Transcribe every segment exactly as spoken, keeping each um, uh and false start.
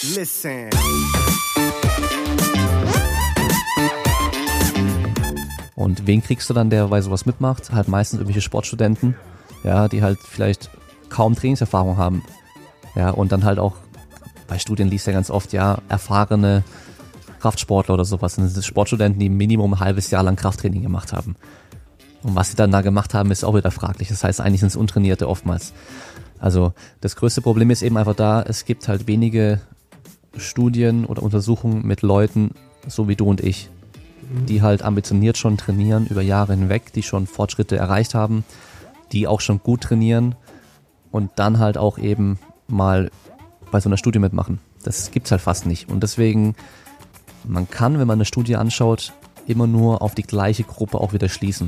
Listen. Und wen kriegst du dann, der bei sowas mitmacht? Halt meistens irgendwelche Sportstudenten, ja, die halt vielleicht kaum Trainingserfahrung haben. Ja, und dann halt auch, bei Studien liest ja ganz oft, ja, erfahrene Kraftsportler oder sowas. Das sind Sportstudenten, die Minimum ein halbes Jahr lang Krafttraining gemacht haben. Und was sie dann da gemacht haben, ist auch wieder fraglich. Das heißt, eigentlich sind es Untrainierte oftmals. Also das größte Problem ist eben einfach da, es gibt halt wenige Studien oder Untersuchungen mit Leuten, so wie du und ich, die halt ambitioniert schon trainieren über Jahre hinweg, die schon Fortschritte erreicht haben, die auch schon gut trainieren und dann halt auch eben mal bei so einer Studie mitmachen. Das gibt's halt fast nicht. Und deswegen, man kann, wenn man eine Studie anschaut, immer nur auf die gleiche Gruppe auch wieder schließen.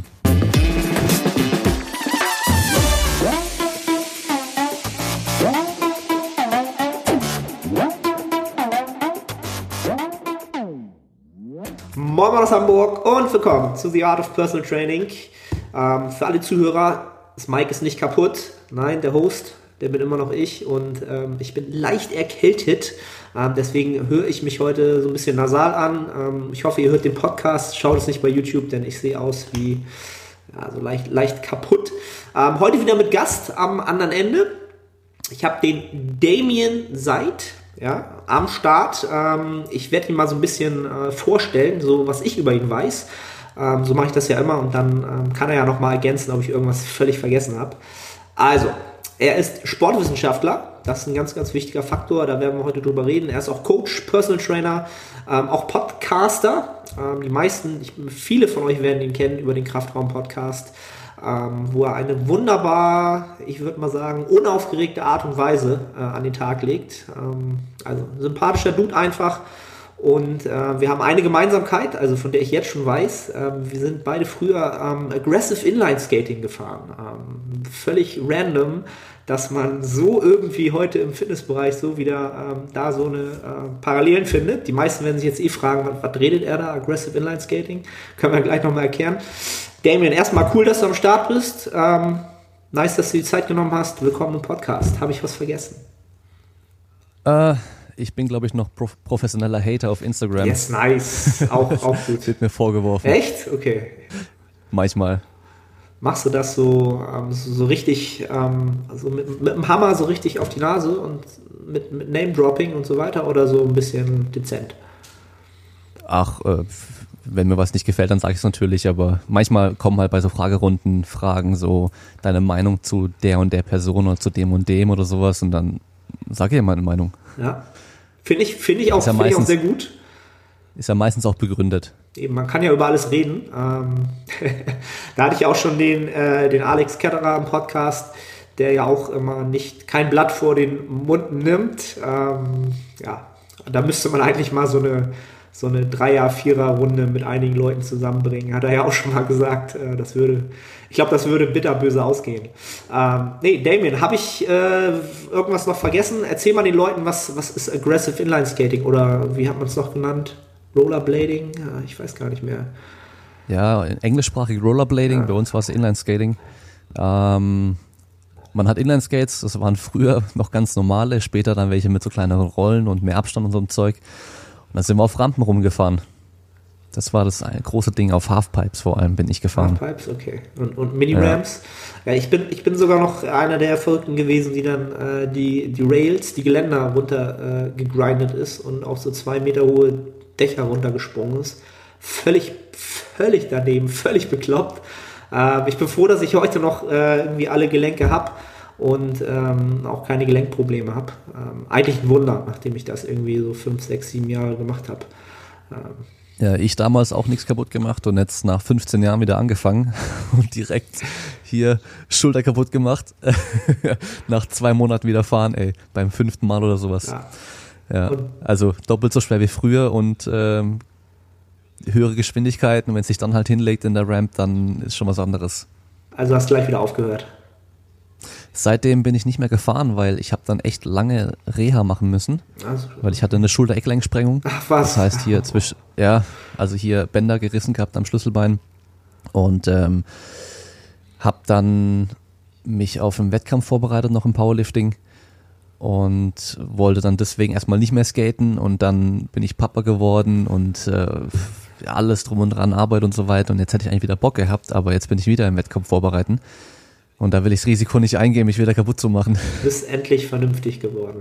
Moin Moin aus Hamburg und willkommen zu The Art of Personal Training. Ähm, für alle Zuhörer, das Mic ist nicht kaputt. Nein, der Host, der bin immer noch ich und ähm, ich bin leicht erkältet. Ähm, deswegen höre ich mich heute so ein bisschen nasal an. Ähm, ich hoffe, ihr hört den Podcast. Schaut es nicht bei YouTube, denn ich sehe aus wie ja, so leicht, leicht kaputt. Ähm, heute wieder mit Gast am anderen Ende. Ich habe den Damien Seid. Ja, am Start. Ähm, ich werde ihn mal so ein bisschen äh, vorstellen, so was ich über ihn weiß. Ähm, so mache ich das ja immer und dann ähm, kann er ja nochmal ergänzen, ob ich irgendwas völlig vergessen habe. Also, er ist Sportwissenschaftler. Das ist ein ganz, ganz wichtiger Faktor. Da werden wir heute drüber reden. Er ist auch Coach, Personal Trainer, ähm, auch Podcaster. Ähm, die meisten, ich, viele von euch werden ihn kennen über den Kraftraum-Podcast. Ähm, wo er eine wunderbar, ich würde mal sagen, unaufgeregte Art und Weise äh, an den Tag legt. Ähm, also sympathischer Dude einfach. Und äh, wir haben eine Gemeinsamkeit, also von der ich jetzt schon weiß. Ähm, wir sind beide früher ähm, Aggressive Inline Skating gefahren. Ähm, völlig random, dass man so irgendwie heute im Fitnessbereich so wieder ähm, da so eine äh, Parallelen findet. Die meisten werden sich jetzt eh fragen, was, was redet er da? Aggressive Inline Skating? Können wir gleich nochmal erklären. Damien, erstmal cool, dass du am Start bist. Ähm, nice, dass du die Zeit genommen hast. Willkommen im Podcast. Habe ich was vergessen? Äh, ich bin, glaube ich, noch prof- professioneller Hater auf Instagram. Yes, nice. Auch, auch gut. Wird mir vorgeworfen. Echt? Okay. Manchmal. Machst du das so, ähm, so, so richtig, ähm, also mit, mit dem Hammer so richtig auf die Nase und mit, mit Name-Dropping und so weiter oder so ein bisschen dezent? Ach, äh, wenn mir was nicht gefällt, dann sage ich es natürlich, aber manchmal kommen halt bei so Fragerunden Fragen so, deine Meinung zu der und der Person oder zu dem und dem oder sowas und dann sage ich ja meine Meinung. Ja, finde ich, find ich, auch, ja find ich auch sehr gut. Ist ja meistens auch begründet. Eben, man kann ja über alles reden. Ähm, da hatte ich auch schon den, äh, den Alex Ketterer im Podcast, der ja auch immer nicht kein Blatt vor den Mund nimmt. Ähm, ja, da müsste man eigentlich mal so eine so eine Dreier-, Vierer-Runde mit einigen Leuten zusammenbringen. Hat er ja auch schon mal gesagt, äh, das würde, ich glaube, das würde bitterböse ausgehen. Ähm, nee, Damien, habe ich äh, irgendwas noch vergessen? Erzähl mal den Leuten, was, was ist Aggressive Inline Skating oder wie hat man es noch genannt? Rollerblading? Ja, ich weiß gar nicht mehr. Ja, englischsprachig Rollerblading, ja. Bei uns war es Inline Skating. Ähm, man hat Inline Skates, das waren früher noch ganz normale, später dann welche mit so kleineren Rollen und mehr Abstand und so einem Zeug. Und dann sind wir auf Rampen rumgefahren. Das war das eine große Ding, auf Halfpipes vor allem bin ich gefahren. Halfpipes, okay. Und, und Mini-Ramps? Ja, ja ich, bin, ich bin sogar noch einer der Verrückten gewesen, die dann äh, die, die Rails, die Geländer runter äh, gegrindet ist und auf so zwei Meter hohe Dächer runtergesprungen ist. Völlig, völlig daneben, völlig bekloppt. Äh, ich bin froh, dass ich heute noch äh, irgendwie alle Gelenke habe und ähm, auch keine Gelenkprobleme habe. Ähm, eigentlich ein Wunder, nachdem ich das irgendwie so fünf, sechs, sieben Jahre gemacht habe. Ähm, ja, ich damals auch nichts kaputt gemacht und jetzt nach fünfzehn Jahren wieder angefangen und direkt hier Schulter kaputt gemacht. Nach zwei Monaten wieder fahren, ey, beim fünften Mal oder sowas. Ja, ja also doppelt so schwer wie früher und ähm, höhere Geschwindigkeiten. Und wenn es sich dann halt hinlegt in der Ramp, dann ist schon was anderes. Also hast du gleich wieder aufgehört? Seitdem bin ich nicht mehr gefahren, weil ich habe dann echt lange Reha machen müssen, also, weil ich hatte eine Schulter-Eckgelenksprengung. Ach was? Das heißt hier zwischen, ja, also hier Bänder gerissen gehabt am Schlüsselbein und ähm, habe dann mich auf einen Wettkampf vorbereitet, noch im Powerlifting und wollte dann deswegen erstmal nicht mehr skaten und dann bin ich Papa geworden und äh, alles drum und dran, Arbeit und so weiter und jetzt hätte ich eigentlich wieder Bock gehabt, aber jetzt bin ich wieder im Wettkampf vorbereiten und da will ich das Risiko nicht eingehen, mich wieder kaputt zu machen. Du bist endlich vernünftig geworden.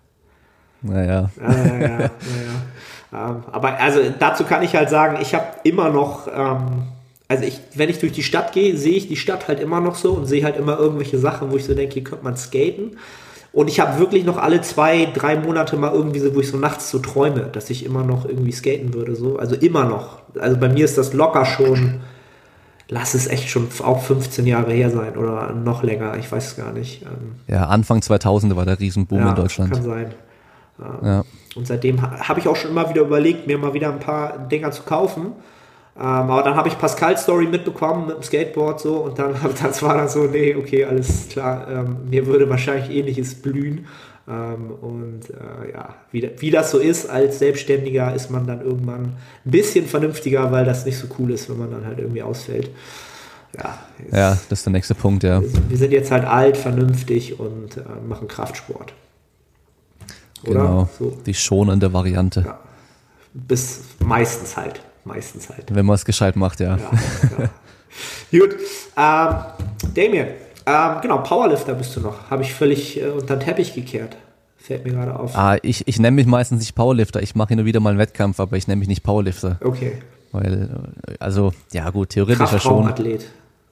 Naja. Ja, ja, ja, ja. Ähm, aber also dazu kann ich halt sagen, ich habe immer noch, ähm, also ich, wenn ich durch die Stadt gehe, sehe ich die Stadt halt immer noch so und sehe halt immer irgendwelche Sachen, wo ich so denke, hier könnte man skaten. Und ich habe wirklich noch alle zwei, drei Monate mal irgendwie so, wo ich so nachts so träume, dass ich immer noch irgendwie skaten würde. So. Also immer noch. Also bei mir ist das locker schon, lass es echt schon auch fünfzehn Jahre her sein oder noch länger, ich weiß es gar nicht. Ähm, ja, Anfang zweitausende war der Riesenboom ja, in Deutschland. Kann sein. Ähm, ja. Und seitdem ha- habe ich auch schon immer wieder überlegt, mir mal wieder ein paar Dinger zu kaufen. Ähm, aber dann habe ich Pascals Story mitbekommen mit dem Skateboard so und dann das war dann so, nee, okay, alles klar, ähm, mir würde wahrscheinlich Ähnliches blühen. Ähm, und äh, ja, wie, wie das so ist, als Selbstständiger ist man dann irgendwann ein bisschen vernünftiger, weil das nicht so cool ist, wenn man dann halt irgendwie ausfällt. Ja, jetzt, ja, das ist der nächste Punkt, ja. Wir sind jetzt halt alt, vernünftig und äh, machen Kraftsport. Oder? Genau, So. die schonende Variante. Ja. Bis meistens halt. Meistens halt. Wenn man es gescheit macht, ja. Ja, ja. Gut. Ähm, Damien, ähm, genau, Powerlifter bist du noch. Habe ich völlig äh, unter den Teppich gekehrt. Fällt mir gerade auf. Ah, ich, ich nenne mich meistens nicht Powerlifter. Ich mache hin und wieder mal einen Wettkampf, aber ich nenne mich nicht Powerlifter. Okay. Weil, also, ja gut, theoretisch ja schon. Kraftraumathlet.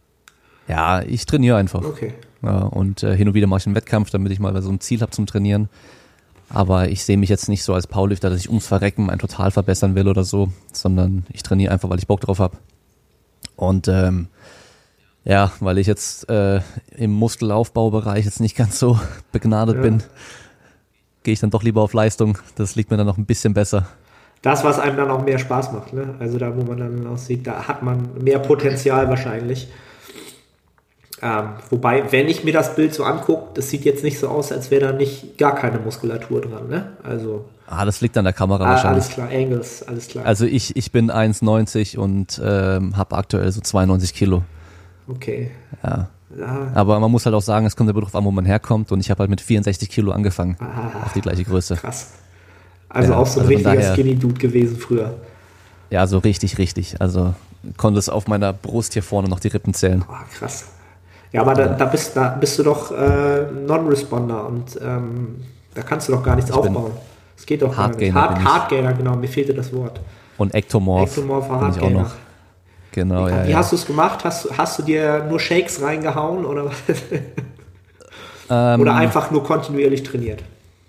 Ja, ich trainiere einfach. Okay. Ja, und äh, hin und wieder mache ich einen Wettkampf, damit ich mal so ein Ziel habe zum Trainieren. Aber ich sehe mich jetzt nicht so als Powerlifter, dass ich ums Verrecken ein total verbessern will oder so, sondern ich trainiere einfach, weil ich Bock drauf habe. Und ähm, ja, weil ich jetzt äh, im Muskelaufbaubereich jetzt nicht ganz so begnadet Ja. bin, gehe ich dann doch lieber auf Leistung. Das liegt mir dann noch ein bisschen besser. Das, was einem dann auch mehr Spaß macht, ne? Also da, wo man dann aussieht, da hat man mehr Potenzial wahrscheinlich. Ähm, wobei, wenn ich mir das Bild so angucke, das sieht jetzt nicht so aus, als wäre da nicht gar keine Muskulatur dran, ne? Also Ah, das liegt an der Kamera ah, wahrscheinlich. alles klar, Angles, alles klar. Also ich, ich bin eins neunzig und ähm, habe aktuell so zweiundneunzig Kilo. Okay. Ja. Ja. Aber man muss halt auch sagen, es kommt immer darauf an, wo man herkommt und ich habe halt mit vierundsechzig Kilo angefangen. Ah, Auf die gleiche Größe. krass. Also Ja, auch so ein also von richtiger daher- Skinny-Dude gewesen früher. Ja, so richtig, richtig. Also konnte es auf meiner Brust hier vorne noch die Rippen zählen. Ah, krass. Ja, aber da, da, bist, da bist du doch äh, Non-Responder und ähm, da kannst du doch gar nichts Ich bin aufbauen. Das geht doch gar nicht. Hardgainer Hard, bin ich. Hardgainer, genau, mir fehlte das Wort. Und Ektomorph. Ektomorpher bin ich auch Hardgainer. noch. Genau, ja, Wie ja. hast du es gemacht? Hast, hast du dir nur Shakes reingehauen oder, Ähm, oder einfach nur kontinuierlich trainiert?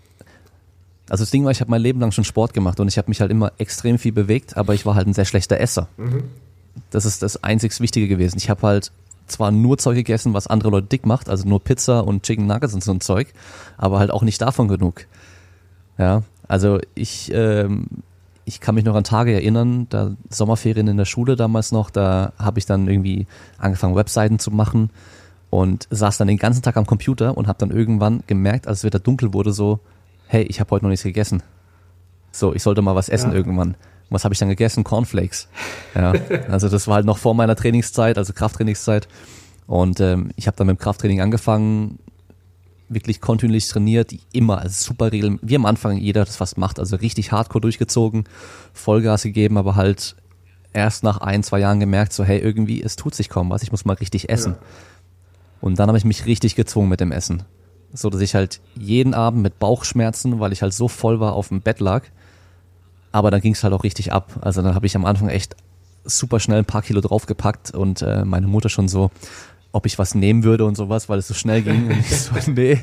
Also das Ding war, ich habe mein Leben lang schon Sport gemacht und ich habe mich halt immer extrem viel bewegt, aber ich war halt ein sehr schlechter Esser. Mhm. Das ist das einzig Wichtige gewesen. Ich habe halt zwar nur Zeug gegessen, was andere Leute dick macht, also nur Pizza und Chicken Nuggets und so ein Zeug, aber halt auch nicht davon genug. Ja, also ich, ähm, ich kann mich noch an Tage erinnern, da Sommerferien in der Schule damals noch, da habe ich dann irgendwie angefangen, Webseiten zu machen und saß dann den ganzen Tag am Computer und habe dann irgendwann gemerkt, als es wieder dunkel wurde, so, hey, ich habe heute noch nichts gegessen. So, ich sollte mal was essen Ja. irgendwann. Und was habe ich dann gegessen? Cornflakes. Ja, also das war halt noch vor meiner Trainingszeit, also Krafttrainingszeit. Und ähm, ich habe dann mit dem Krafttraining angefangen, wirklich kontinuierlich trainiert, immer, also super regelmäßig, wie am Anfang jeder das fast macht, also richtig hardcore durchgezogen, Vollgas gegeben, aber halt erst nach ein, zwei Jahren gemerkt, so hey, irgendwie, es tut sich kaum was, ich muss mal richtig essen. Ja. Und dann habe ich mich richtig gezwungen mit dem Essen. So, dass ich halt jeden Abend mit Bauchschmerzen, weil ich halt so voll war, auf dem Bett lag. Aber dann ging es halt auch richtig ab. Also dann habe ich am Anfang echt super schnell ein paar Kilo draufgepackt und äh, meine Mutter schon so, ob ich was nehmen würde und sowas, weil es so schnell ging. Und ich so, nee,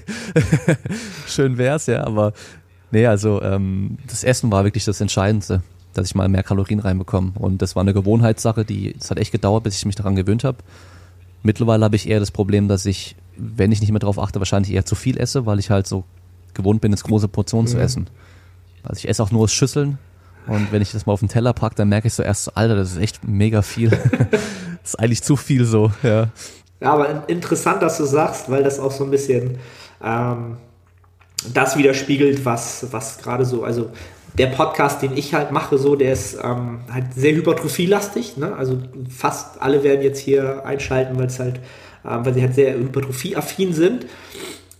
schön wär's, ja. Aber nee, also ähm, das Essen war wirklich das Entscheidendste, dass ich mal mehr Kalorien reinbekomme. Und das war eine Gewohnheitssache, die, es hat echt gedauert, bis ich mich daran gewöhnt habe. Mittlerweile habe ich eher das Problem, dass ich, wenn ich nicht mehr drauf achte, wahrscheinlich eher zu viel esse, weil ich halt so gewohnt bin, jetzt große Portionen zu Mhm. essen. Also ich esse auch nur aus Schüsseln und wenn ich das mal auf den Teller packe, dann merke ich so erst, so, Alter, das ist echt mega viel. Das ist eigentlich zu viel so, ja. Ja, aber interessant, dass du sagst, weil das auch so ein bisschen ähm, das widerspiegelt, was, was gerade so, also der Podcast, den ich halt mache, so, der ist ähm, halt sehr hypertrophielastig, ne? Also fast alle werden jetzt hier einschalten, weil es halt, ähm, weil sie halt sehr hypertrophieaffin sind.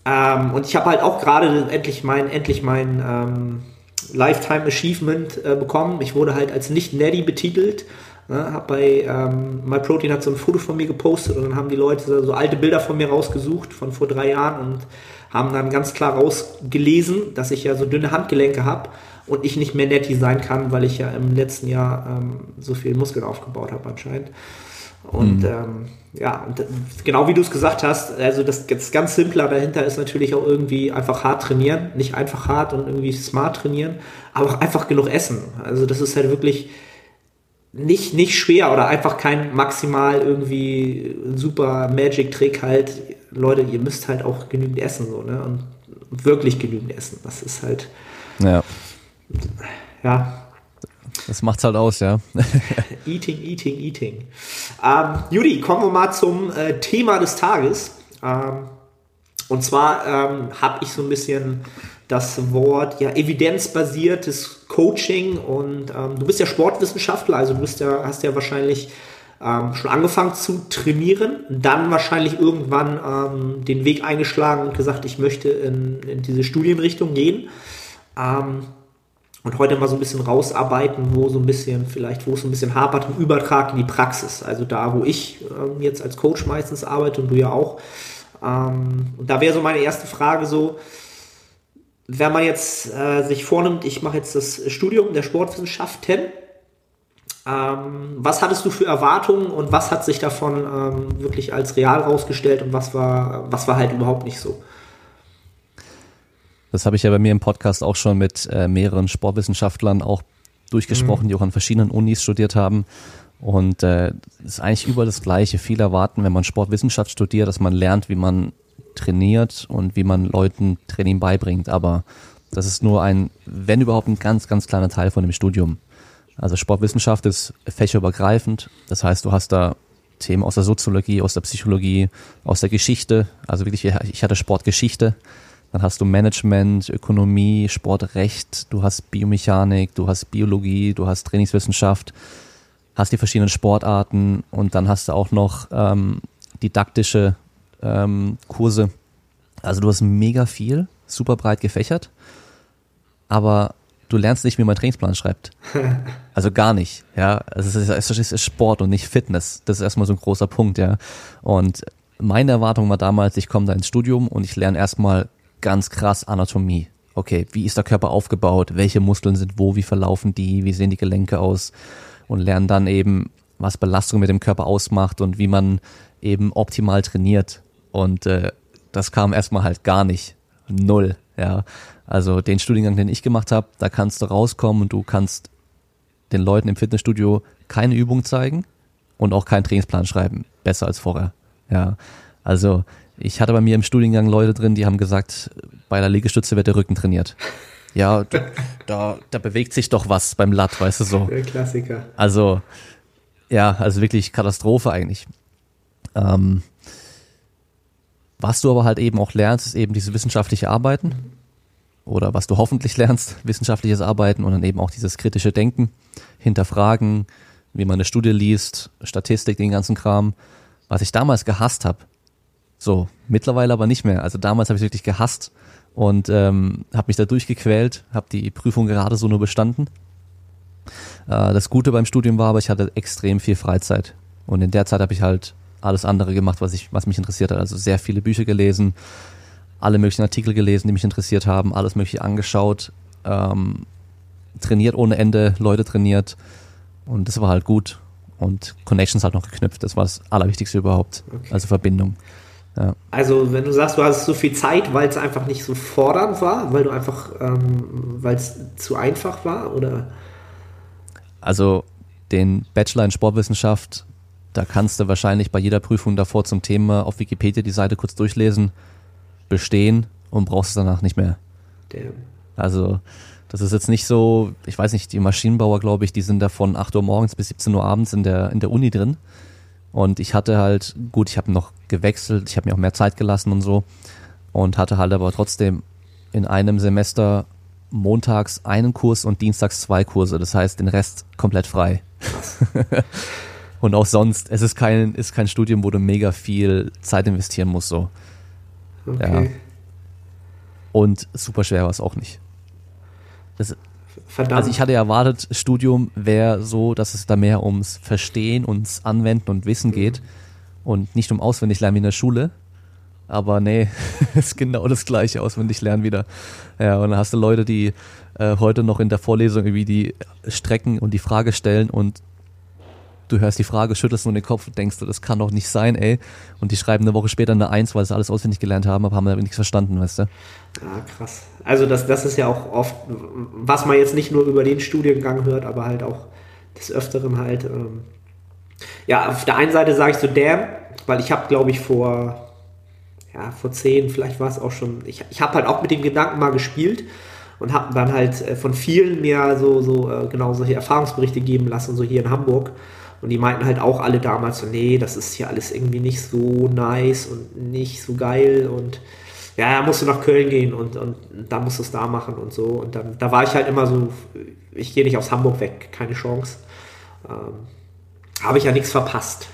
Ähm, und ich habe halt auch gerade endlich mein, endlich mein ähm, Lifetime Achievement äh, bekommen. Ich wurde halt als nicht Natty betitelt. Ne, hab bei ähm, MyProtein hat so ein Foto von mir gepostet und dann haben die Leute so, so alte Bilder von mir rausgesucht von vor drei Jahren und haben dann ganz klar rausgelesen, dass ich ja so dünne Handgelenke habe und ich nicht mehr Natty sein kann, weil ich ja im letzten Jahr ähm, so viel Muskeln aufgebaut habe anscheinend. Und mhm. ähm, ja, und genau wie du es gesagt hast, also das, das ganz Simple dahinter ist natürlich auch irgendwie einfach hart trainieren, nicht einfach hart und irgendwie smart trainieren, aber auch einfach genug essen. Also das ist halt wirklich nicht, nicht schwer oder einfach kein maximal irgendwie super Magic-Trick halt. Leute, ihr müsst halt auch genügend essen, so, ne? Und wirklich genügend essen. Das ist halt. Ja. Ja. Das macht's halt aus, ja. Eating, eating, eating. Ähm, Judy, kommen wir mal zum äh, Thema des Tages. Ähm, und zwar ähm, habe ich so ein bisschen das Wort ja evidenzbasiertes Coaching und ähm, du bist ja Sportwissenschaftler, also du bist ja, hast ja wahrscheinlich ähm, schon angefangen zu trainieren, dann wahrscheinlich irgendwann ähm, den Weg eingeschlagen und gesagt, ich möchte in, in diese Studienrichtung gehen ähm, und heute mal so ein bisschen rausarbeiten, wo so ein bisschen vielleicht, wo es so ein bisschen hapert im Übertrag in die Praxis, also da, wo ich ähm, jetzt als Coach meistens arbeite und du ja auch. Ähm, und da wäre so meine erste Frage so, wenn man jetzt äh, sich vornimmt, ich mache jetzt das Studium der Sportwissenschaften, ähm, was hattest du für Erwartungen und was hat sich davon ähm, wirklich als real rausgestellt und was war, was war halt überhaupt nicht so? Das habe ich ja bei mir im Podcast auch schon mit äh, mehreren Sportwissenschaftlern auch durchgesprochen, mhm. die auch an verschiedenen Unis studiert haben. Und es äh, ist eigentlich überall das Gleiche. Viele erwarten, wenn man Sportwissenschaft studiert, dass man lernt, wie man trainiert und wie man Leuten Training beibringt, aber das ist nur ein, wenn überhaupt, ein ganz, ganz kleiner Teil von dem Studium. Also Sportwissenschaft ist fächerübergreifend, das heißt, du hast da Themen aus der Soziologie, aus der Psychologie, aus der Geschichte, also wirklich, ich hatte Sportgeschichte, dann hast du Management, Ökonomie, Sportrecht, du hast Biomechanik, du hast Biologie, du hast Trainingswissenschaft, hast die verschiedenen Sportarten und dann hast du auch noch ähm, didaktische Ähm, Kurse. Also du hast mega viel, super breit gefächert, aber du lernst nicht, wie man einen Trainingsplan schreibt. Also gar nicht, ja. Also es ist, es ist Sport und nicht Fitness. Das ist erstmal so ein großer Punkt, ja. Und meine Erwartung war damals, ich komme da ins Studium und ich lerne erstmal ganz krass Anatomie. Okay, wie ist der Körper aufgebaut? Welche Muskeln sind wo? Wie verlaufen die? Wie sehen die Gelenke aus? Und lerne dann eben, was Belastung mit dem Körper ausmacht und wie man eben optimal trainiert. Und äh, das kam erstmal halt gar nicht. Null, ja. Also den Studiengang, den ich gemacht habe, da kannst du rauskommen und du kannst den Leuten im Fitnessstudio keine Übung zeigen und auch keinen Trainingsplan schreiben. Besser als vorher, ja. Also ich hatte bei mir im Studiengang Leute drin, die haben gesagt, bei der Liegestütze wird der Rücken trainiert. Ja, da, da, da bewegt sich doch was beim Lat, weißt du so. Der Klassiker. Also, ja, also wirklich Katastrophe eigentlich. Ähm, Was du aber halt eben auch lernst, ist eben dieses wissenschaftliche Arbeiten oder was du hoffentlich lernst, wissenschaftliches Arbeiten und dann eben auch dieses kritische Denken, hinterfragen, wie man eine Studie liest, Statistik, den ganzen Kram, was ich damals gehasst habe. So, mittlerweile aber nicht mehr. Also damals habe ich wirklich gehasst und ähm, habe mich da durchgequält, habe die Prüfung gerade so nur bestanden. Äh, das Gute beim Studium war aber, ich hatte extrem viel Freizeit und in der Zeit habe ich halt alles andere gemacht, was ich, was mich interessiert hat. Also sehr viele Bücher gelesen, alle möglichen Artikel gelesen, die mich interessiert haben, alles mögliche angeschaut, ähm, trainiert ohne Ende, Leute trainiert und das war halt gut und Connections halt noch geknüpft. Das war das Allerwichtigste überhaupt, okay. Also Verbindung. Ja. Also wenn du sagst, du hast so viel Zeit, weil es einfach nicht so fordernd war, weil du einfach, ähm, weil es zu einfach war, oder? Also den Bachelor in Sportwissenschaft, da kannst du wahrscheinlich bei jeder Prüfung davor zum Thema auf Wikipedia die Seite kurz durchlesen, bestehen und brauchst es danach nicht mehr. Damn. Also das ist jetzt nicht so, ich weiß nicht, die Maschinenbauer, glaube ich, die sind da von acht Uhr morgens bis siebzehn Uhr abends in der in der Uni drin. Und ich hatte halt, gut, ich habe noch gewechselt, ich habe mir auch mehr Zeit gelassen und so und hatte halt aber trotzdem in einem Semester montags einen Kurs und dienstags zwei Kurse. Das heißt, den Rest komplett frei. Und auch sonst, es ist kein, ist kein Studium, wo du mega viel Zeit investieren musst, so. Okay. Und super schwer war es auch nicht. Das, Verdammt. Also ich hatte erwartet, Studium wäre so, dass es da mehr ums Verstehen, ums Anwenden und Wissen geht und nicht um Auswendiglernen wie in der Schule. Aber nee, es ist genau das gleiche, Auswendiglernen wieder. Ja, und dann hast du Leute, die äh, heute noch in der Vorlesung irgendwie die Strecken und die Frage stellen und du hörst die Frage, schüttelst nur den Kopf und denkst du, das kann doch nicht sein, ey. Und die schreiben eine Woche später eine Eins, weil sie alles auswendig gelernt haben, aber haben aber nichts verstanden, weißt du. Ah, krass. Also das, das ist ja auch oft, was man jetzt nicht nur über den Studiengang hört, aber halt auch des Öfteren halt. Ähm ja, auf der einen Seite sage ich so, damn, weil ich habe, glaube ich, vor, ja, vor zehn, vielleicht war es auch schon, ich, ich habe halt auch mit dem Gedanken mal gespielt und habe dann halt von vielen mir so, so äh, genau solche Erfahrungsberichte geben lassen, so hier in Hamburg. Und die meinten halt auch alle damals so, nee, das ist hier alles irgendwie nicht so nice und nicht so geil und ja, da musst du nach Köln gehen und, und da musst du es da machen und so. Und dann, da war ich halt immer so, ich gehe nicht aus Hamburg weg, keine Chance. Ähm, habe ich ja nichts verpasst.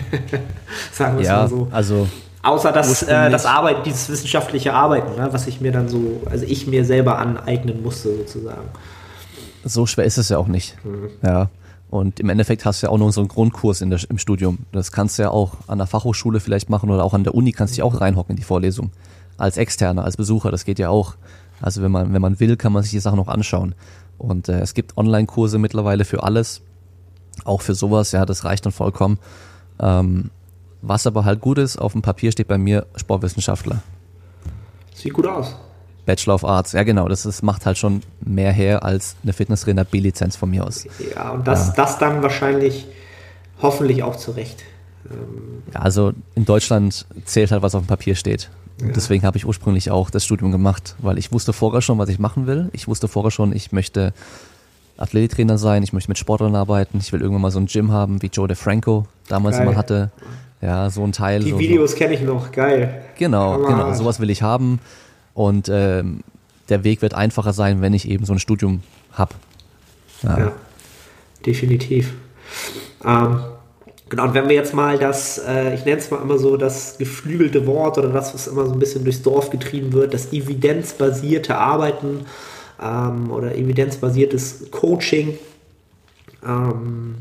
Sagen wir es ja, mal so. Also außer das, äh, das Arbeit, dieses wissenschaftliche Arbeiten, ne, was ich mir dann so, also ich mir selber aneignen musste sozusagen. So schwer ist es ja auch nicht. Mhm. Ja. Und im Endeffekt hast du ja auch noch so einen Grundkurs in der, im Studium. Das kannst du ja auch an der Fachhochschule vielleicht machen oder auch an der Uni kannst du dich auch reinhocken in die Vorlesung. Als Externer, als Besucher, das geht ja auch. Also wenn man, wenn man will, kann man sich die Sachen noch anschauen. Und äh, es gibt Online-Kurse mittlerweile für alles. Auch für sowas, ja, das reicht dann vollkommen. Ähm, was aber halt gut ist, auf dem Papier steht bei mir Sportwissenschaftler. Sieht gut aus. Bachelor of Arts, ja genau, das ist, macht halt schon mehr her als eine Fitnesstrainer B-Lizenz von mir aus. Ja, und das, ja. das dann wahrscheinlich hoffentlich auch zurecht. Ähm ja, also in Deutschland zählt halt, was auf dem Papier steht. Und ja. Deswegen habe ich ursprünglich auch das Studium gemacht, weil ich wusste vorher schon, was ich machen will. Ich wusste vorher schon, ich möchte Athletiktrainer sein, ich möchte mit Sportlern arbeiten, ich will irgendwann mal so ein Gym haben, wie Joe DeFranco damals geil. Mal hatte. Ja, so ein Teil. Die so, Videos kenne ich noch, geil. Genau, Aber genau, sowas will ich haben. Und ähm, der Weg wird einfacher sein, wenn ich eben so ein Studium habe. Ja. ja, definitiv. Ähm, genau, und wenn wir jetzt mal das, äh, ich nenne es mal immer so, das geflügelte Wort oder das, was immer so ein bisschen durchs Dorf getrieben wird, das evidenzbasierte Arbeiten ähm, oder evidenzbasiertes Coaching. Ähm,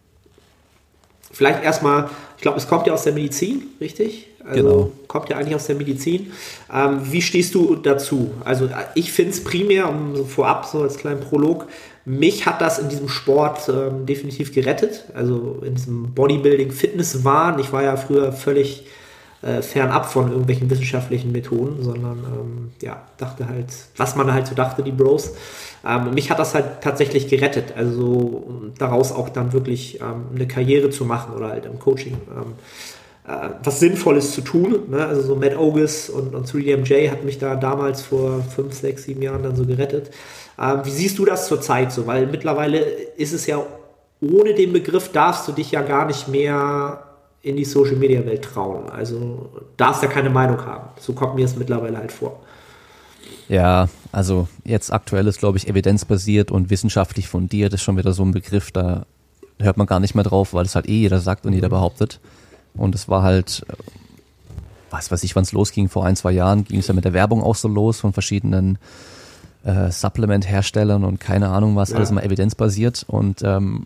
vielleicht erstmal, ich glaube, es kommt ja aus der Medizin, richtig? Also genau. Kommt ja eigentlich aus der Medizin. Ähm, wie stehst du dazu? Also ich finde es primär, um so vorab, so als kleinen Prolog, mich hat das in diesem Sport ähm, definitiv gerettet. Also in diesem Bodybuilding-Fitness-Wahn. Ich war ja früher völlig äh, fernab von irgendwelchen wissenschaftlichen Methoden, sondern ähm, ja, dachte halt, was man halt so dachte, die Bros. Ähm, mich hat das halt tatsächlich gerettet. Also um daraus auch dann wirklich ähm, eine Karriere zu machen oder halt im Coaching ähm, was Sinnvolles zu tun. Ne? Also so Matt Ogus und, und drei D M J hat mich da damals vor fünf, sechs, sieben Jahren dann so gerettet. Ähm, wie siehst du das zurzeit so? Weil mittlerweile ist es ja, ohne den Begriff darfst du dich ja gar nicht mehr in die Social-Media-Welt trauen. Also darfst ja keine Meinung haben. So kommt mir es mittlerweile halt vor. Ja, also jetzt aktuell ist, glaube ich, evidenzbasiert und wissenschaftlich fundiert ist schon wieder so ein Begriff, da hört man gar nicht mehr drauf, weil es halt eh jeder sagt und jeder behauptet. Und es war halt, was weiß ich, wann es losging, vor ein, zwei Jahren ging es ja mit der Werbung auch so los von verschiedenen äh, Supplement-Herstellern und keine Ahnung was, ja. Alles mal evidenzbasiert. Und ähm,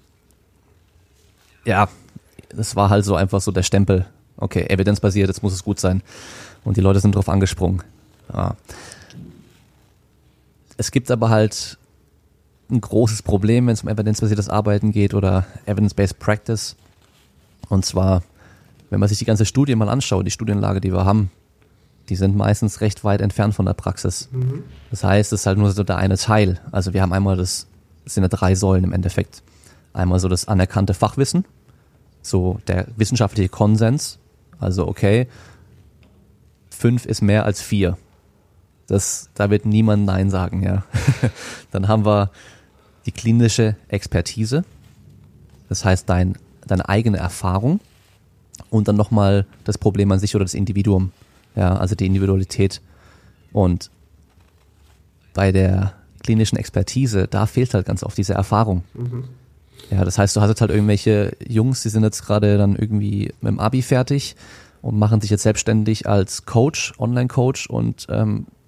ja, es war halt so einfach so der Stempel, okay, evidenzbasiert, jetzt muss es gut sein. Und die Leute sind drauf angesprungen. Ja. Es gibt aber halt ein großes Problem, wenn es um evidenzbasiertes Arbeiten geht oder Evidence-Based Practice. Und zwar, wenn man sich die ganze Studie mal anschaut, die Studienlage, die wir haben, die sind meistens recht weit entfernt von der Praxis. Mhm. Das heißt, es ist halt nur so der eine Teil. Also wir haben einmal das, das sind ja drei Säulen im Endeffekt. Einmal so das anerkannte Fachwissen, so der wissenschaftliche Konsens. Also okay, fünf ist mehr als vier. Das, da wird niemand Nein sagen, ja. Dann haben wir die klinische Expertise. Das heißt, dein, deine eigene Erfahrung. Und dann nochmal das Problem an sich oder das Individuum, ja, also die Individualität. Und bei der klinischen Expertise, da fehlt halt ganz oft diese Erfahrung. Mhm. Ja, das heißt, du hast jetzt halt irgendwelche Jungs, die sind jetzt gerade dann irgendwie mit dem Abi fertig und machen sich jetzt selbstständig als Coach, Online-Coach und ähm,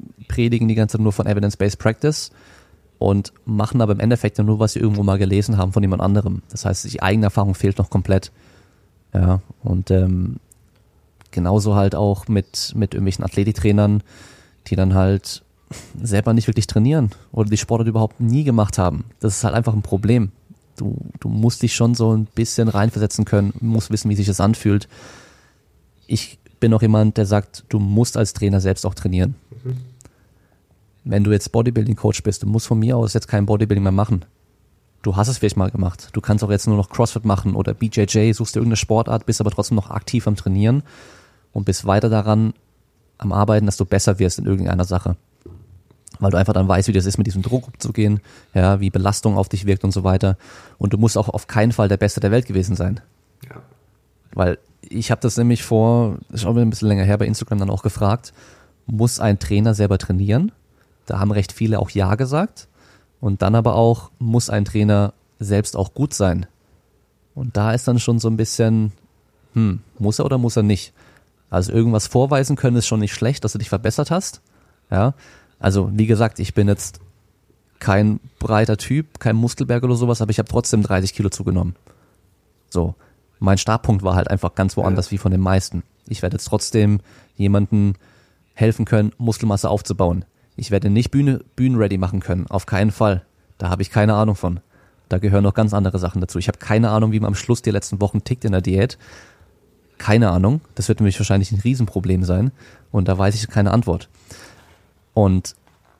predigen die ganze Zeit nur von Evidence-Based Practice und machen aber im Endeffekt nur, was sie irgendwo mal gelesen haben von jemand anderem. Das heißt, die eigene Erfahrung fehlt noch komplett. Ja, und ähm, genauso halt auch mit, mit irgendwelchen Athletiktrainern, die dann halt selber nicht wirklich trainieren oder die Sportart überhaupt nie gemacht haben. Das ist halt einfach ein Problem. Du, du musst dich schon so ein bisschen reinversetzen können, musst wissen, wie sich das anfühlt. Ich bin auch jemand, der sagt, du musst als Trainer selbst auch trainieren. Mhm. Wenn du jetzt Bodybuilding-Coach bist, du musst von mir aus jetzt kein Bodybuilding mehr machen. Du hast es vielleicht mal gemacht. Du kannst auch jetzt nur noch CrossFit machen oder B J J, suchst dir irgendeine Sportart, bist aber trotzdem noch aktiv am Trainieren und bist weiter daran am Arbeiten, dass du besser wirst in irgendeiner Sache. Weil du einfach dann weißt, wie das ist, mit diesem Druck umzugehen, ja, wie Belastung auf dich wirkt und so weiter. Und du musst auch auf keinen Fall der Beste der Welt gewesen sein. Ja. Weil ich habe das nämlich vor, das ist auch ein bisschen länger her, bei Instagram dann auch gefragt, muss ein Trainer selber trainieren? Da haben recht viele auch Ja gesagt. Und dann aber auch, muss ein Trainer selbst auch gut sein? Und da ist dann schon so ein bisschen, hm, muss er oder muss er nicht? Also irgendwas vorweisen können ist schon nicht schlecht, dass du dich verbessert hast. Ja, also wie gesagt, ich bin jetzt kein breiter Typ, kein Muskelberg oder sowas, aber ich habe trotzdem dreißig Kilo zugenommen. So, mein Startpunkt war halt einfach ganz woanders ja. wie von den meisten. Ich werde jetzt trotzdem jemandem helfen können, Muskelmasse aufzubauen. Ich werde nicht Bühne, Bühnenready machen können, auf keinen Fall. Da habe ich keine Ahnung von. Da gehören noch ganz andere Sachen dazu. Ich habe keine Ahnung, wie man am Schluss die letzten Wochen tickt in der Diät. Keine Ahnung. Das wird nämlich wahrscheinlich ein Riesenproblem sein. Und da weiß ich keine Antwort. Und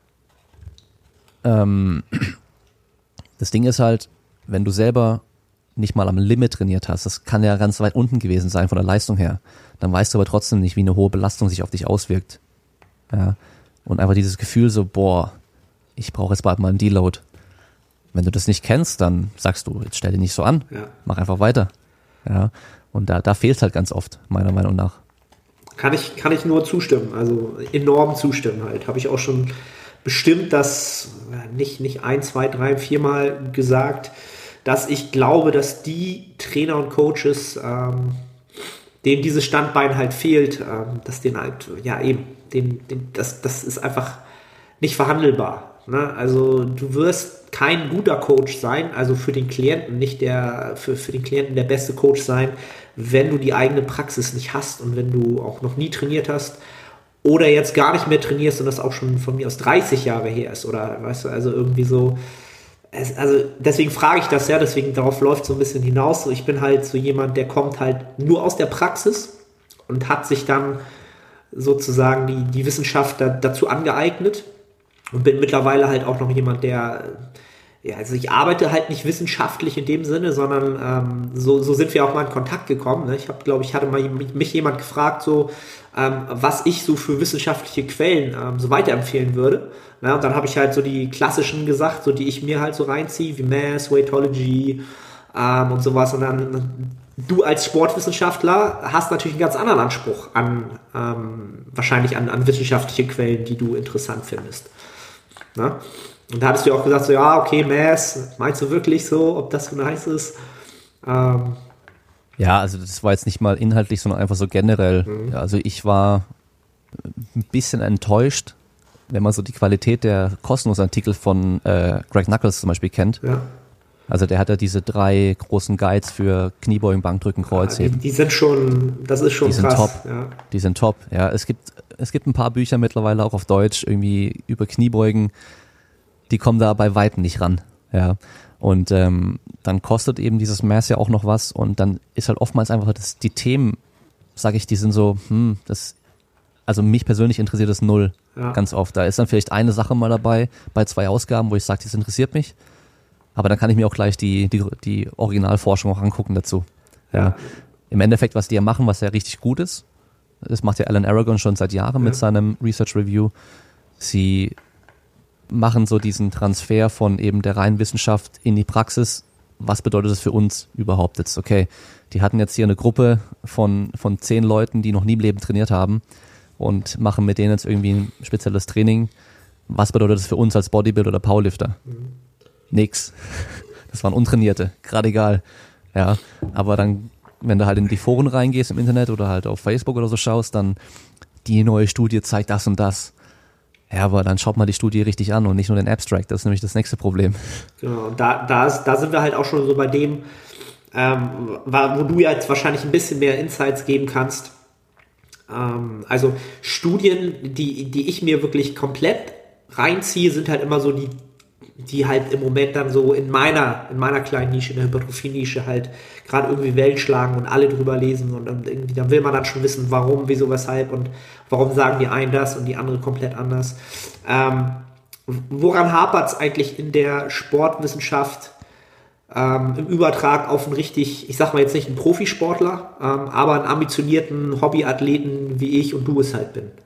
ähm, das Ding ist halt, wenn du selber nicht mal am Limit trainiert hast, das kann ja ganz weit unten gewesen sein von der Leistung her, dann weißt du aber trotzdem nicht, wie eine hohe Belastung sich auf dich auswirkt. Ja. Und einfach dieses Gefühl so, boah, ich brauche jetzt bald mal einen Deload. Wenn du das nicht kennst, dann sagst du, jetzt stell dich nicht so an, ja. mach einfach weiter. Ja. Und da, da fehlt es halt ganz oft, meiner Meinung nach. Kann ich, kann ich nur zustimmen, also enorm zustimmen halt. Habe ich auch schon bestimmt das nicht, nicht ein, zwei, drei, viermal gesagt, dass ich glaube, dass die Trainer und Coaches, ähm, denen dieses Standbein halt fehlt, ähm, dass denen halt, ja eben, den, den, das, das ist einfach nicht verhandelbar. Ne? Also du wirst kein guter Coach sein, also für den Klienten nicht der, für, für den Klienten der beste Coach sein, wenn du die eigene Praxis nicht hast und wenn du auch noch nie trainiert hast oder jetzt gar nicht mehr trainierst und das auch schon von mir aus dreißig Jahre her ist oder weißt du, also irgendwie so, es, also deswegen frage ich das ja, deswegen darauf läuft so ein bisschen hinaus. So, ich bin halt so jemand, der kommt halt nur aus der Praxis und hat sich dann sozusagen die, die Wissenschaft da, dazu angeeignet und bin mittlerweile halt auch noch jemand, der, ja, also ich arbeite halt nicht wissenschaftlich in dem Sinne, sondern ähm, so, so sind wir auch mal in Kontakt gekommen. Ne? Ich habe, glaube ich, hatte mal mich jemand gefragt, so ähm, was ich so für wissenschaftliche Quellen ähm, so weiterempfehlen würde. Ne? Und dann habe ich halt so die klassischen gesagt, so die ich mir halt so reinziehe, wie Mass, Weightology ähm, und sowas. Und dann du als Sportwissenschaftler hast natürlich einen ganz anderen Anspruch an ähm, wahrscheinlich an, an wissenschaftliche Quellen, die du interessant findest. Ne? Und da hattest du auch gesagt, so ja, okay, Mass, meinst du wirklich so, ob das so nice ist? Ähm, ja, also das war jetzt nicht mal inhaltlich, sondern einfach so generell. Mhm. Ja, also ich war ein bisschen enttäuscht, wenn man so die Qualität der kostenlosen Artikel von äh, Greg Nuckols zum Beispiel kennt. Ja. Also der hat ja diese drei großen Guides für Kniebeugen, Bankdrücken, Kreuzheben. Ja, die, die sind schon, das ist schon die krass. Sind top. Ja. Die sind top. Ja, es gibt, es gibt ein paar Bücher mittlerweile auch auf Deutsch irgendwie über Kniebeugen. Die kommen da bei Weitem nicht ran. Ja. Und ähm, dann kostet eben dieses Mass ja auch noch was und dann ist halt oftmals einfach das, die Themen, sage ich, die sind so, hm, das, also mich persönlich interessiert das null, ja. ganz oft. Da ist dann vielleicht eine Sache mal dabei bei zwei Ausgaben, wo ich sage, das interessiert mich. Aber dann kann ich mir auch gleich die, die, die Originalforschung auch angucken dazu. Ja. Ja. Im Endeffekt, was die ja machen, was ja richtig gut ist, das macht ja Alan Aragon schon seit Jahren ja. mit seinem Research Review. Sie machen so diesen Transfer von eben der reinen Wissenschaft in die Praxis. Was bedeutet das für uns überhaupt jetzt? Okay, die hatten jetzt hier eine Gruppe von, von zehn Leuten, die noch nie im Leben trainiert haben und machen mit denen jetzt irgendwie ein spezielles Training. Was bedeutet das für uns als Bodybuilder oder Powerlifter? Mhm. Nix. Das waren Untrainierte, gerade egal. Ja, aber dann, wenn du halt in die Foren reingehst im Internet oder halt auf Facebook oder so schaust, dann die neue Studie zeigt das und das. Ja, aber dann schaut mal die Studie richtig an und nicht nur den Abstract. Das ist nämlich das nächste Problem. Genau, und da, da, ist, da sind wir halt auch schon so bei dem, ähm, wo du ja jetzt wahrscheinlich ein bisschen mehr Insights geben kannst. Ähm, also Studien, die, die ich mir wirklich komplett reinziehe, sind halt immer so die, die halt im Moment dann so in meiner, in meiner kleinen Nische, in der Hypertrophie-Nische halt gerade irgendwie Wellen schlagen und alle drüber lesen und dann irgendwie, dann will man dann schon wissen, warum, wieso, weshalb und warum sagen die einen das und die andere komplett anders. Ähm, woran hapert es eigentlich in der Sportwissenschaft ähm, im Übertrag auf einen richtig, ich sag mal jetzt nicht einen Profisportler, ähm, aber einen ambitionierten Hobbyathleten, wie ich und du es halt bin?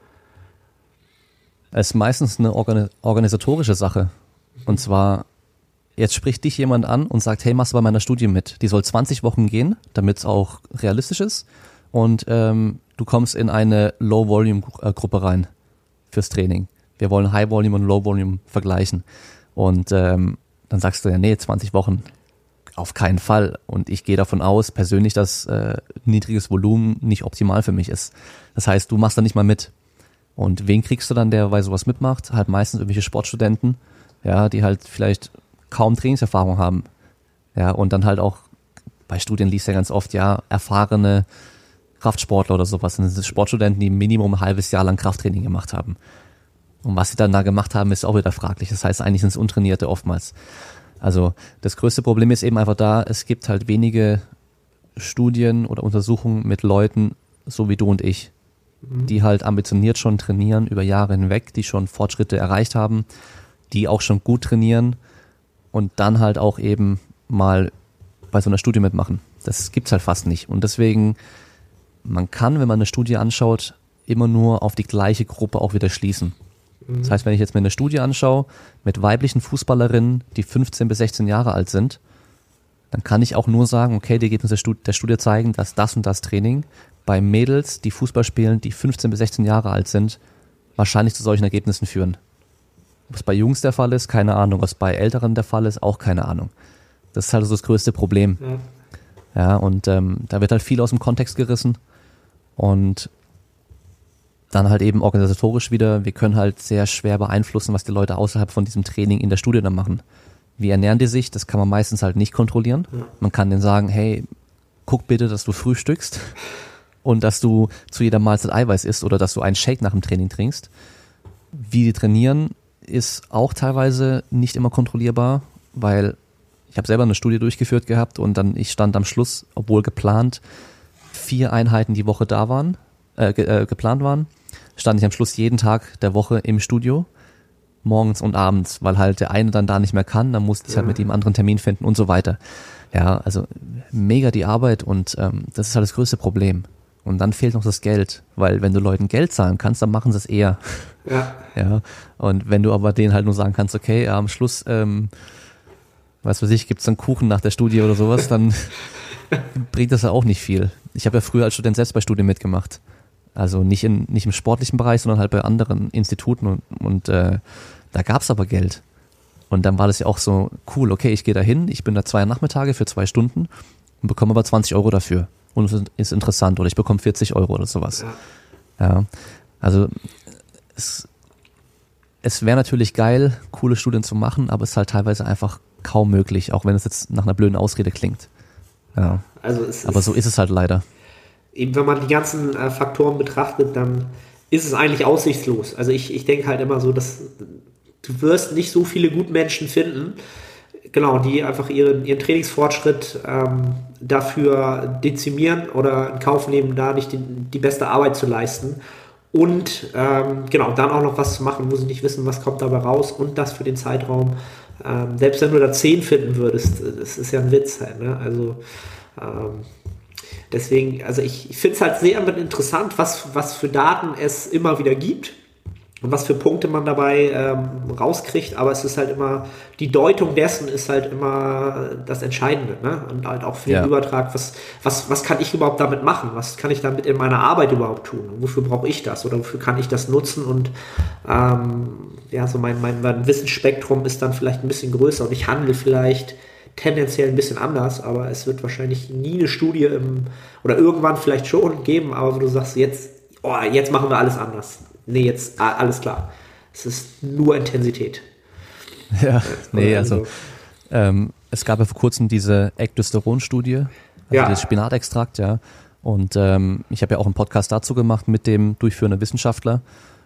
Es ist meistens eine organi- organisatorische Sache. Und zwar, jetzt spricht dich jemand an und sagt, hey, machst du bei meiner Studie mit. Die soll zwanzig Wochen gehen, damit es auch realistisch ist. Und ähm, du kommst in eine Low-Volume-Gruppe rein fürs Training. Wir wollen High-Volume und Low-Volume vergleichen. Und ähm, dann sagst du ja, nee, zwanzig Wochen, auf keinen Fall. Und ich gehe davon aus, persönlich, dass äh, niedriges Volumen nicht optimal für mich ist. Das heißt, du machst da nicht mal mit. Und wen kriegst du dann, der bei sowas mitmacht? Halt meistens irgendwelche Sportstudenten, ja, die halt vielleicht kaum Trainingserfahrung haben. Ja, und dann halt auch, bei Studien liest ja ganz oft, ja, erfahrene Kraftsportler oder sowas. Das sind Sportstudenten, die Minimum ein halbes Jahr lang Krafttraining gemacht haben. Und was sie dann da gemacht haben, ist auch wieder fraglich. Das heißt, eigentlich sind es Untrainierte oftmals. Also das größte Problem ist eben einfach da, es gibt halt wenige Studien oder Untersuchungen mit Leuten, so wie du und ich, mhm. die halt ambitioniert schon trainieren über Jahre hinweg, die schon Fortschritte erreicht haben, die auch schon gut trainieren und dann halt auch eben mal bei so einer Studie mitmachen. Das gibt's halt fast nicht. Und deswegen, man kann, wenn man eine Studie anschaut, immer nur auf die gleiche Gruppe auch wieder schließen. Mhm. Das heißt, wenn ich jetzt mir eine Studie anschaue mit weiblichen Fußballerinnen, die fünfzehn bis sechzehn Jahre alt sind, dann kann ich auch nur sagen, okay, die Ergebnisse der Studie zeigen, dass das und das Training bei Mädels, die Fußball spielen, die fünfzehn bis sechzehn Jahre alt sind, wahrscheinlich zu solchen Ergebnissen führen. Was bei Jungs der Fall ist, keine Ahnung. Was bei Älteren der Fall ist, auch keine Ahnung. Das ist halt so das größte Problem. Ja, ja und ähm, da wird halt viel aus dem Kontext gerissen und dann halt eben organisatorisch wieder, wir können halt sehr schwer beeinflussen, was die Leute außerhalb von diesem Training in der Studie dann machen. Wie ernähren die sich? Das kann man meistens halt nicht kontrollieren. Ja. Man kann denen sagen, hey, guck bitte, dass du frühstückst und dass du zu jeder Mahlzeit Eiweiß isst oder dass du einen Shake nach dem Training trinkst. Wie die trainieren, ist auch teilweise nicht immer kontrollierbar, weil ich habe selber eine Studie durchgeführt gehabt und dann ich stand am Schluss, obwohl geplant vier Einheiten die Woche da waren, äh, ge, äh, geplant waren, stand ich am Schluss jeden Tag der Woche im Studio, morgens und abends, weil halt der eine dann da nicht mehr kann, dann musste ich halt mit ihm einen anderen Termin finden und so weiter. Ja, also mega die Arbeit und ähm, das ist halt das größte Problem. Und dann fehlt noch das Geld, weil wenn du Leuten Geld zahlen kannst, dann machen sie es eher. Ja. Ja. Und wenn du aber denen halt nur sagen kannst, okay, ja, am Schluss, ähm, was weiß ich, gibt's dann Kuchen nach der Studie oder sowas, dann bringt das ja auch nicht viel. Ich habe ja früher als Student selbst bei Studien mitgemacht. Also nicht in nicht im sportlichen Bereich, sondern halt bei anderen Instituten und, und äh, da gab's aber Geld. Und dann war das ja auch so cool, okay, ich gehe da hin, ich bin da zwei Nachmittage für zwei Stunden und bekomme aber zwanzig Euro dafür. Und es ist interessant, oder ich bekomme vierzig Euro oder sowas. Ja, ja. Also es, es wäre natürlich geil, coole Studien zu machen, aber es ist halt teilweise einfach kaum möglich, auch wenn es jetzt nach einer blöden Ausrede klingt. Ja. Also es aber ist, so ist es halt leider. Eben wenn man die ganzen äh, Faktoren betrachtet, dann ist es eigentlich aussichtslos. Also ich, ich denke halt immer so, dass du wirst nicht so viele Gutmenschen finden, genau, die einfach ihren, ihren Trainingsfortschritt ähm, dafür dezimieren oder in Kauf nehmen, da nicht die, die beste Arbeit zu leisten und ähm, genau, dann auch noch was zu machen, wo sie nicht wissen, was kommt dabei raus und das für den Zeitraum. Ähm, selbst wenn du da zehn finden würdest, das ist ja ein Witz halt, ne? Also ähm, deswegen, also ich, ich finde es halt sehr interessant, was, was für Daten es immer wieder gibt. Und was für Punkte man dabei ähm, rauskriegt, aber es ist halt immer, die Deutung dessen ist halt immer das Entscheidende, ne? Und halt auch für den ja. Übertrag, was, was, was kann ich überhaupt damit machen? Was kann ich damit in meiner Arbeit überhaupt tun? Und wofür brauche ich das? Oder wofür kann ich das nutzen? Und ähm, ja, so mein, mein, mein Wissensspektrum ist dann vielleicht ein bisschen größer und ich handle vielleicht tendenziell ein bisschen anders, aber es wird wahrscheinlich nie eine Studie im, oder irgendwann vielleicht schon geben, aber wo du sagst, jetzt, oh, jetzt machen wir alles anders. Nee, jetzt alles klar. Es ist nur Intensität. Ja, nee, also ähm, es gab ja vor kurzem diese Ecdysteron-Studie, also ja. das Spinatextrakt, ja. Und ähm, ich habe ja auch einen Podcast dazu gemacht mit dem durchführenden Wissenschaftler.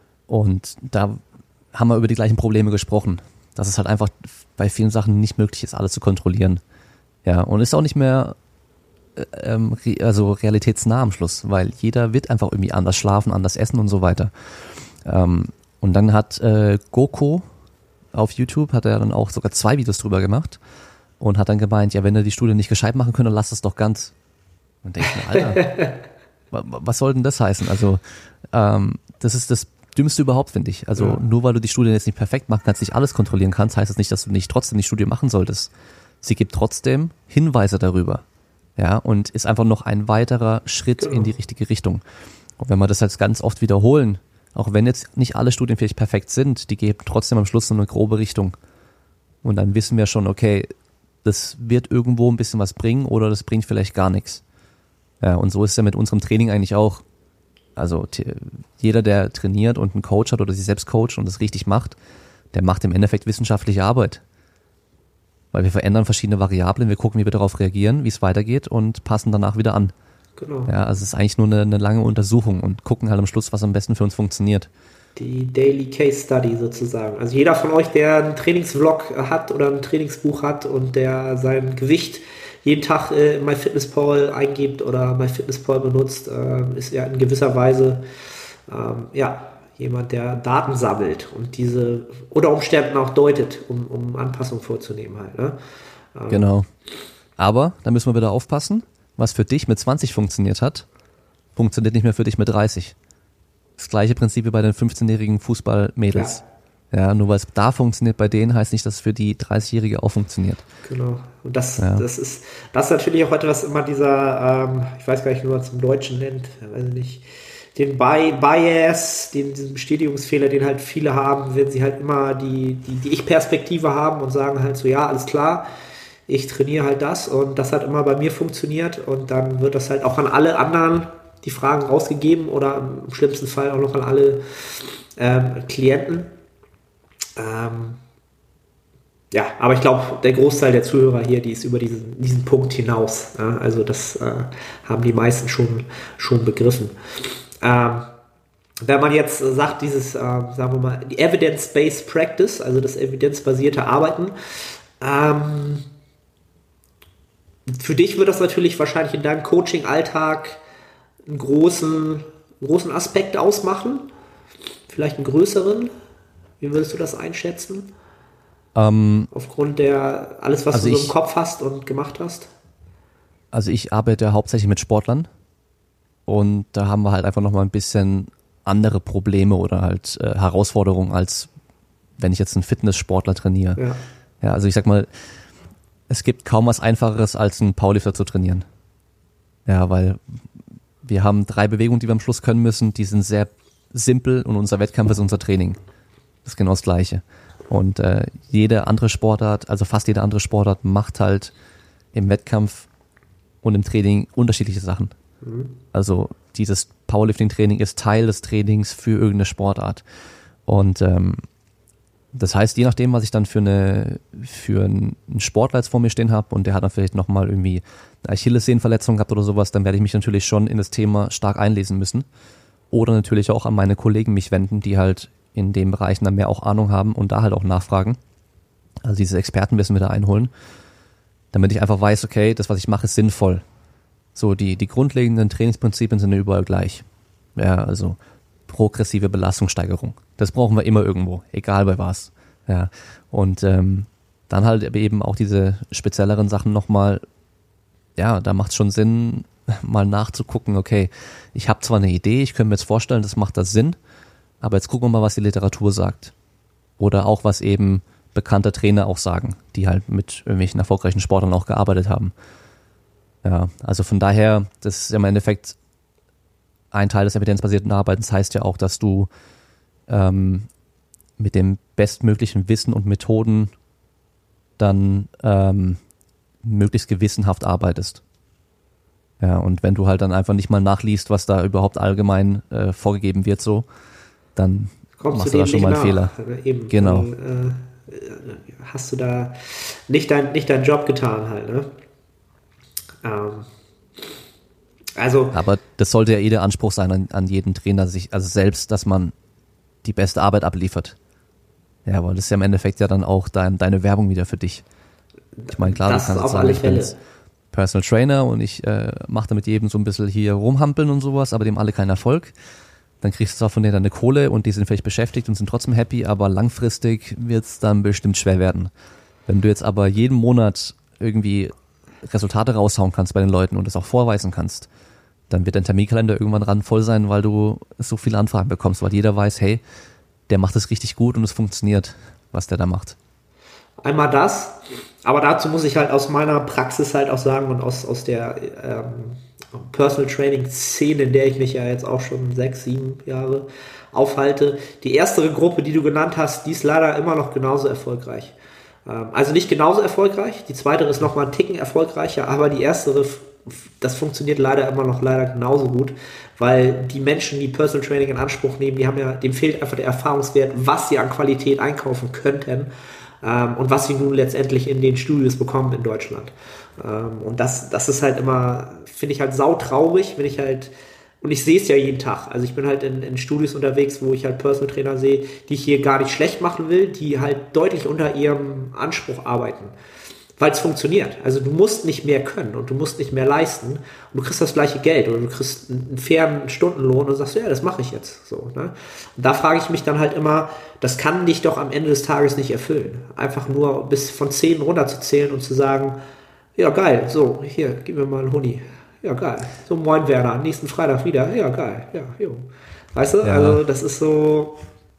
Und da haben wir über die gleichen Probleme gesprochen. Dass es halt einfach bei vielen Sachen nicht möglich ist, alles zu kontrollieren. Ja, und ist auch nicht mehr äh, ähm, re- also realitätsnah am Schluss, weil jeder wird einfach irgendwie anders schlafen, anders essen und so weiter. Ähm, und dann hat äh, Goko auf YouTube, hat er dann auch sogar zwei Videos drüber gemacht und hat dann gemeint, ja, wenn er die Studie nicht gescheit machen könnte, lass es doch ganz. Und denke ich mir, Alter, was soll denn das heißen? Also ähm, das ist das Dümmste überhaupt, finde ich. Also ja. Nur weil du die Studie jetzt nicht perfekt machen kannst, nicht alles kontrollieren kannst, heißt das nicht, dass du nicht trotzdem die Studie machen solltest. Sie gibt trotzdem Hinweise darüber. Ja, und ist einfach noch ein weiterer Schritt genau. in die richtige Richtung. Und wenn wir das jetzt ganz oft wiederholen, auch wenn jetzt nicht alle Studien vielleicht perfekt sind, die geben trotzdem am Schluss so eine grobe Richtung. Und dann wissen wir schon, okay, das wird irgendwo ein bisschen was bringen oder das bringt vielleicht gar nichts. Ja, und so ist es ja mit unserem Training eigentlich auch. Also t- jeder, der trainiert und einen Coach hat oder sich selbst coacht und das richtig macht, der macht im Endeffekt wissenschaftliche Arbeit. Weil wir verändern verschiedene Variablen, wir gucken, wie wir darauf reagieren, wie es weitergeht und passen danach wieder an. Genau. Ja, also es ist eigentlich nur eine, eine lange Untersuchung und gucken halt am Schluss, was am besten für uns funktioniert. Die Daily Case Study sozusagen. Also jeder von euch, der einen Trainingsvlog hat oder ein Trainingsbuch hat und der sein Gewicht jeden Tag äh, in MyFitnessPal eingibt oder MyFitnessPal benutzt, äh, ist ja in gewisser Weise ähm, ja, jemand, der Daten sammelt und diese unter Umständen auch deutet, um, um Anpassungen vorzunehmen halt. Ne? Ähm, genau. Aber da müssen wir wieder aufpassen, was für dich mit zwanzig funktioniert hat, funktioniert nicht mehr für dich mit dreißig. Das gleiche Prinzip wie bei den fünfzehnjährigen Fußballmädels. Ja. ja, nur weil es da funktioniert bei denen, heißt nicht, dass es für die dreißigjährige auch funktioniert. Genau. Und das, ja. das ist das ist natürlich auch etwas, immer dieser, ähm, ich weiß gar nicht, wie man es im Deutschen nennt, weiß ich nicht, den Bi- Bias, den, diesen Bestätigungsfehler, den halt viele haben, wenn sie halt immer die, die, die Ich-Perspektive haben und sagen halt so, ja, alles klar, ich trainiere halt das und das hat immer bei mir funktioniert und dann wird das halt auch an alle anderen die Fragen rausgegeben oder im schlimmsten Fall auch noch an alle ähm, Klienten. Ähm, ja, aber ich glaube, der Großteil der Zuhörer hier, die ist über diesen, diesen Punkt hinaus. Ja? Also das äh, haben die meisten schon, schon begriffen. Ähm, wenn man jetzt sagt, dieses, äh, sagen wir mal, die Evidence-Based Practice, also das evidenzbasierte Arbeiten, ähm, für dich wird das natürlich wahrscheinlich in deinem Coaching-Alltag einen großen, einen großen Aspekt ausmachen, vielleicht einen größeren. Wie würdest du das einschätzen? Ähm, Aufgrund der, alles, was also du so ich, im Kopf hast und gemacht hast? Also ich arbeite hauptsächlich mit Sportlern und da haben wir halt einfach nochmal ein bisschen andere Probleme oder halt äh, Herausforderungen, als wenn ich jetzt einen Fitnesssportler trainiere. Ja. ja, also ich sag mal, es gibt kaum was Einfacheres, als einen Powerlifter zu trainieren. Ja, weil wir haben drei Bewegungen, die wir am Schluss können müssen, die sind sehr simpel und unser Wettkampf ist unser Training. Das ist genau das Gleiche. Und äh, jede andere Sportart, also fast jede andere Sportart macht halt im Wettkampf und im Training unterschiedliche Sachen. Mhm. Also dieses Powerlifting-Training ist Teil des Trainings für irgendeine Sportart. Und ähm, das heißt, je nachdem, was ich dann für eine für einen Sportler jetzt vor mir stehen habe und der hat dann vielleicht nochmal irgendwie eine Achillessehnenverletzung gehabt oder sowas, dann werde ich mich natürlich schon in das Thema stark einlesen müssen. Oder natürlich auch an meine Kollegen mich wenden, die halt in den Bereichen dann mehr auch Ahnung haben und da halt auch nachfragen. Also dieses Expertenwissen wieder einholen, damit ich einfach weiß, okay, das, was ich mache, ist sinnvoll. So, die, die grundlegenden Trainingsprinzipien sind ja überall gleich. Ja, also progressive Belastungssteigerung. Das brauchen wir immer irgendwo, egal bei was. Ja, und ähm, dann halt eben auch diese spezielleren Sachen nochmal, ja, da macht es schon Sinn, mal nachzugucken, okay, ich habe zwar eine Idee, ich könnte mir jetzt vorstellen, das macht das Sinn, aber jetzt gucken wir mal, was die Literatur sagt. Oder auch, was eben bekannte Trainer auch sagen, die halt mit irgendwelchen erfolgreichen Sportlern auch gearbeitet haben. Ja, also von daher, das ist im Endeffekt ein Teil des evidenzbasierten Arbeitens, heißt ja auch, dass du ähm, mit dem bestmöglichen Wissen und Methoden dann ähm, möglichst gewissenhaft arbeitest. Ja, und wenn du halt dann einfach nicht mal nachliest, was da überhaupt allgemein äh, vorgegeben wird, so, dann kommst machst du du dem da schon nicht mal einen nach. Fehler. Eben, Genau. Dann, äh, hast du da nicht, dein, nicht deinen Job getan halt, ne? Ähm, also. Aber das sollte ja eh der Anspruch sein an, an jeden Trainer, sich, also selbst, dass man die beste Arbeit abliefert. Ja, aber das ist ja im Endeffekt ja dann auch dein, deine Werbung wieder für dich. Ich meine, klar, das du kannst auf sagen, alle ich bin Fälle. jetzt Personal Trainer und ich äh, mache da mit jedem so ein bisschen hier rumhampeln und sowas, aber dem alle keinen Erfolg. Dann kriegst du zwar von denen deine Kohle und die sind vielleicht beschäftigt und sind trotzdem happy, aber langfristig wird es dann bestimmt schwer werden. Wenn du jetzt aber jeden Monat irgendwie Resultate raushauen kannst bei den Leuten und das auch vorweisen kannst, dann wird dein Terminkalender irgendwann ran voll sein, weil du so viele Anfragen bekommst, weil jeder weiß, hey, der macht es richtig gut und es funktioniert, was der da macht. Einmal das, aber dazu muss ich halt aus meiner Praxis halt auch sagen und aus, aus der ähm, Personal Training Szene, in der ich mich ja jetzt auch schon sechs, sieben Jahre aufhalte. Die erste Gruppe, die du genannt hast, die ist leider immer noch genauso erfolgreich. Ähm, also nicht genauso erfolgreich, die zweite ist noch mal einen Ticken erfolgreicher, aber die erste, das funktioniert leider immer noch leider genauso gut, weil die Menschen, die Personal Training in Anspruch nehmen, die haben ja, dem fehlt einfach der Erfahrungswert, was sie an Qualität einkaufen könnten. Ähm, und was sie nun letztendlich in den Studios bekommen in Deutschland. Ähm, und das, das ist halt immer, finde ich halt sautraurig, wenn ich halt, und ich sehe es ja jeden Tag, also ich bin halt in, in Studios unterwegs, wo ich halt Personal Trainer sehe, die ich hier gar nicht schlecht machen will, die halt deutlich unter ihrem Anspruch arbeiten, weil es funktioniert. Also du musst nicht mehr können und du musst nicht mehr leisten und du kriegst das gleiche Geld oder du kriegst einen fairen Stundenlohn und sagst, ja, das mache ich jetzt. So, ne? Und da frage ich mich dann halt immer, das kann dich doch am Ende des Tages nicht erfüllen. Einfach nur bis von zehn runterzuzählen und zu sagen, ja geil, so, hier, gib mir mal einen Huni. Ja geil, so moin Werner, nächsten Freitag wieder. Ja geil, ja, jo. Weißt du, ja. Also das ist so...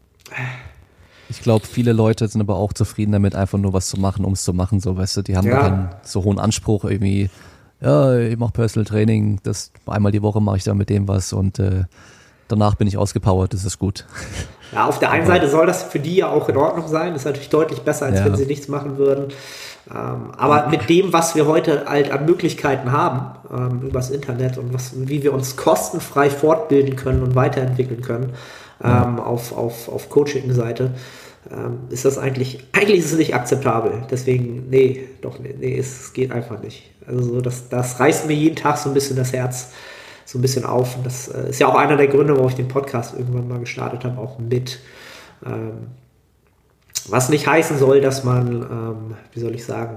Ich glaube, viele Leute sind aber auch zufrieden damit, einfach nur was zu machen, um es zu machen, so, weißt du, die haben ja keinen so hohen Anspruch irgendwie, ja, ich mache Personal Training, das einmal die Woche mache ich dann mit dem was und äh, danach bin ich ausgepowert, das ist gut. Ja, auf der einen Seite soll das für die ja auch in Ordnung sein, das ist natürlich deutlich besser, als ja. wenn sie nichts machen würden. Ähm, aber mit dem, was wir heute halt an Möglichkeiten haben, ähm, übers Internet und was, wie wir uns kostenfrei fortbilden können und weiterentwickeln können, ja. ähm, auf, auf, auf Coaching-Seite, ähm, ist das eigentlich, eigentlich ist es nicht akzeptabel. Deswegen, nee, doch, nee, nee es geht einfach nicht. Also so, das, das reißt mir jeden Tag so ein bisschen das Herz so ein bisschen auf. Und das äh, ist ja auch einer der Gründe, warum ich den Podcast irgendwann mal gestartet habe, auch mit. Ähm, was nicht heißen soll, dass man, ähm, wie soll ich sagen,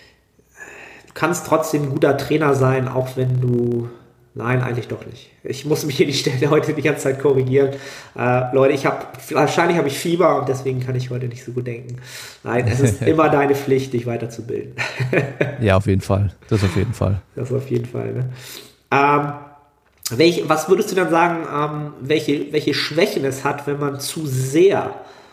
du kannst trotzdem ein guter Trainer sein, auch wenn du, nein, eigentlich doch nicht. Ich muss mich hier die Stelle heute die ganze Zeit korrigieren. Äh, Leute, ich habe, wahrscheinlich habe ich Fieber und deswegen kann ich heute nicht so gut denken. Nein, es ist immer deine Pflicht, dich weiterzubilden. Ja, auf jeden Fall. Das auf jeden Fall. Das auf jeden Fall, ne? Ähm, welch, was würdest du dann sagen, ähm, welche, welche Schwächen es hat, wenn man zu sehr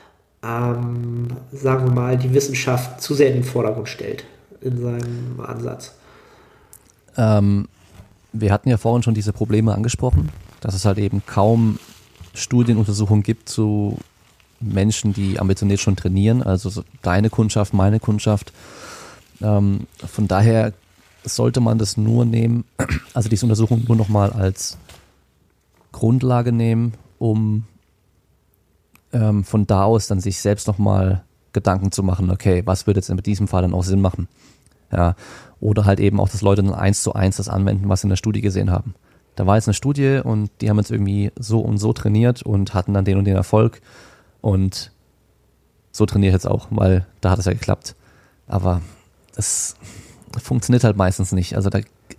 Ähm, sagen wir mal, die Wissenschaft zu sehr in den Vordergrund stellt in seinem Ansatz? Ähm, wir hatten ja vorhin schon diese Probleme angesprochen, dass es halt eben kaum Studienuntersuchungen gibt zu Menschen, die ambitioniert schon trainieren, also so deine Kundschaft, meine Kundschaft. Ähm, von daher sollte man das nur nehmen, also diese Untersuchung nur nochmal als Grundlage nehmen, um von da aus dann sich selbst nochmal Gedanken zu machen, okay, was würde jetzt in diesem Fall dann auch Sinn machen? Ja, oder halt eben auch, dass Leute dann eins zu eins das anwenden, was sie in der Studie gesehen haben. Da war jetzt eine Studie und die haben jetzt irgendwie so und so trainiert und hatten dann den und den Erfolg und so trainiere ich jetzt auch, weil da hat es ja geklappt. Aber das funktioniert halt meistens nicht. Also da,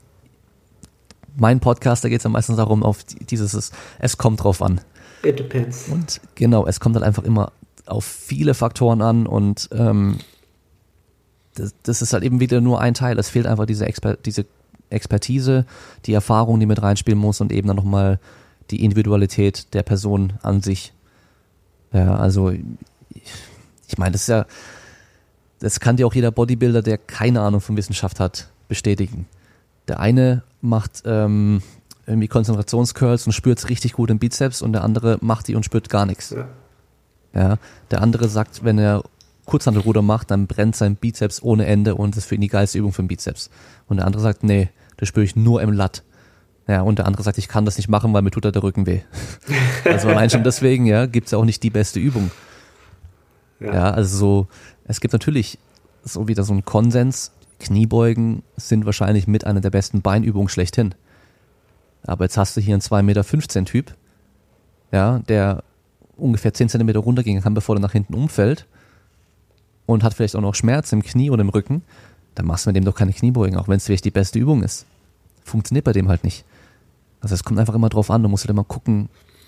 mein Podcast, da geht es ja meistens darum, auf dieses, es kommt drauf an. It depends. Und genau, es kommt halt einfach immer auf viele Faktoren an und ähm, das, das ist halt eben wieder nur ein Teil. Es fehlt einfach diese, Exper- diese Expertise, die Erfahrung, die mit reinspielen muss und eben dann nochmal die Individualität der Person an sich. Ja, also ich, ich meine, das ist ja, das kann dir auch jeder Bodybuilder, der keine Ahnung von Wissenschaft hat, bestätigen. Der eine macht ähm, irgendwie Konzentrationscurls und spürt es richtig gut im Bizeps und der andere macht die und spürt gar nichts. Ja. Ja, der andere sagt, wenn er Kurzhantelruder macht, dann brennt sein Bizeps ohne Ende und das ist für ihn die geilste Übung für den Bizeps. Und der andere sagt, nee, das spüre ich nur im Lat. Ja, und der andere sagt, ich kann das nicht machen, weil mir tut da der Rücken weh. Also allein schon deswegen, ja, gibt's ja auch nicht die beste Übung. Ja. ja, also so, es gibt natürlich so wieder so einen Konsens, Kniebeugen sind wahrscheinlich mit einer der besten Beinübungen schlechthin. Aber jetzt hast du hier einen zwei Meter fünfzehn Typ, ja, der ungefähr zehn Zentimeter runtergehen kann, bevor er nach hinten umfällt und hat vielleicht auch noch Schmerz im Knie oder im Rücken, dann machst du mit dem doch keine Kniebeugen, auch wenn es vielleicht die beste Übung ist. Funktioniert bei dem halt nicht. Also es kommt einfach immer drauf an, du musst halt immer gucken,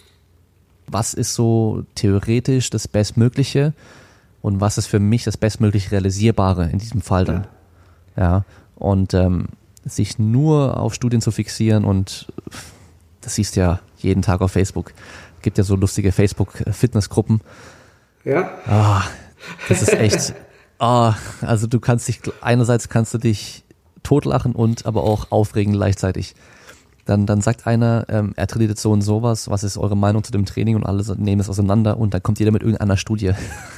was ist so theoretisch das Bestmögliche und was ist für mich das bestmöglich Realisierbare in diesem Fall dann. Ja, ja. Und ähm, sich nur auf Studien zu fixieren und das siehst du ja jeden Tag auf Facebook. Es gibt ja so lustige Facebook-Fitnessgruppen. Ja. Ah, das ist echt, ah, also du kannst dich, einerseits kannst du dich totlachen und aber auch aufregen gleichzeitig. Dann, dann sagt einer, ähm, er trainiert jetzt so und sowas, was ist eure Meinung zu dem Training und alle nehmen es auseinander und dann kommt jeder mit irgendeiner Studie.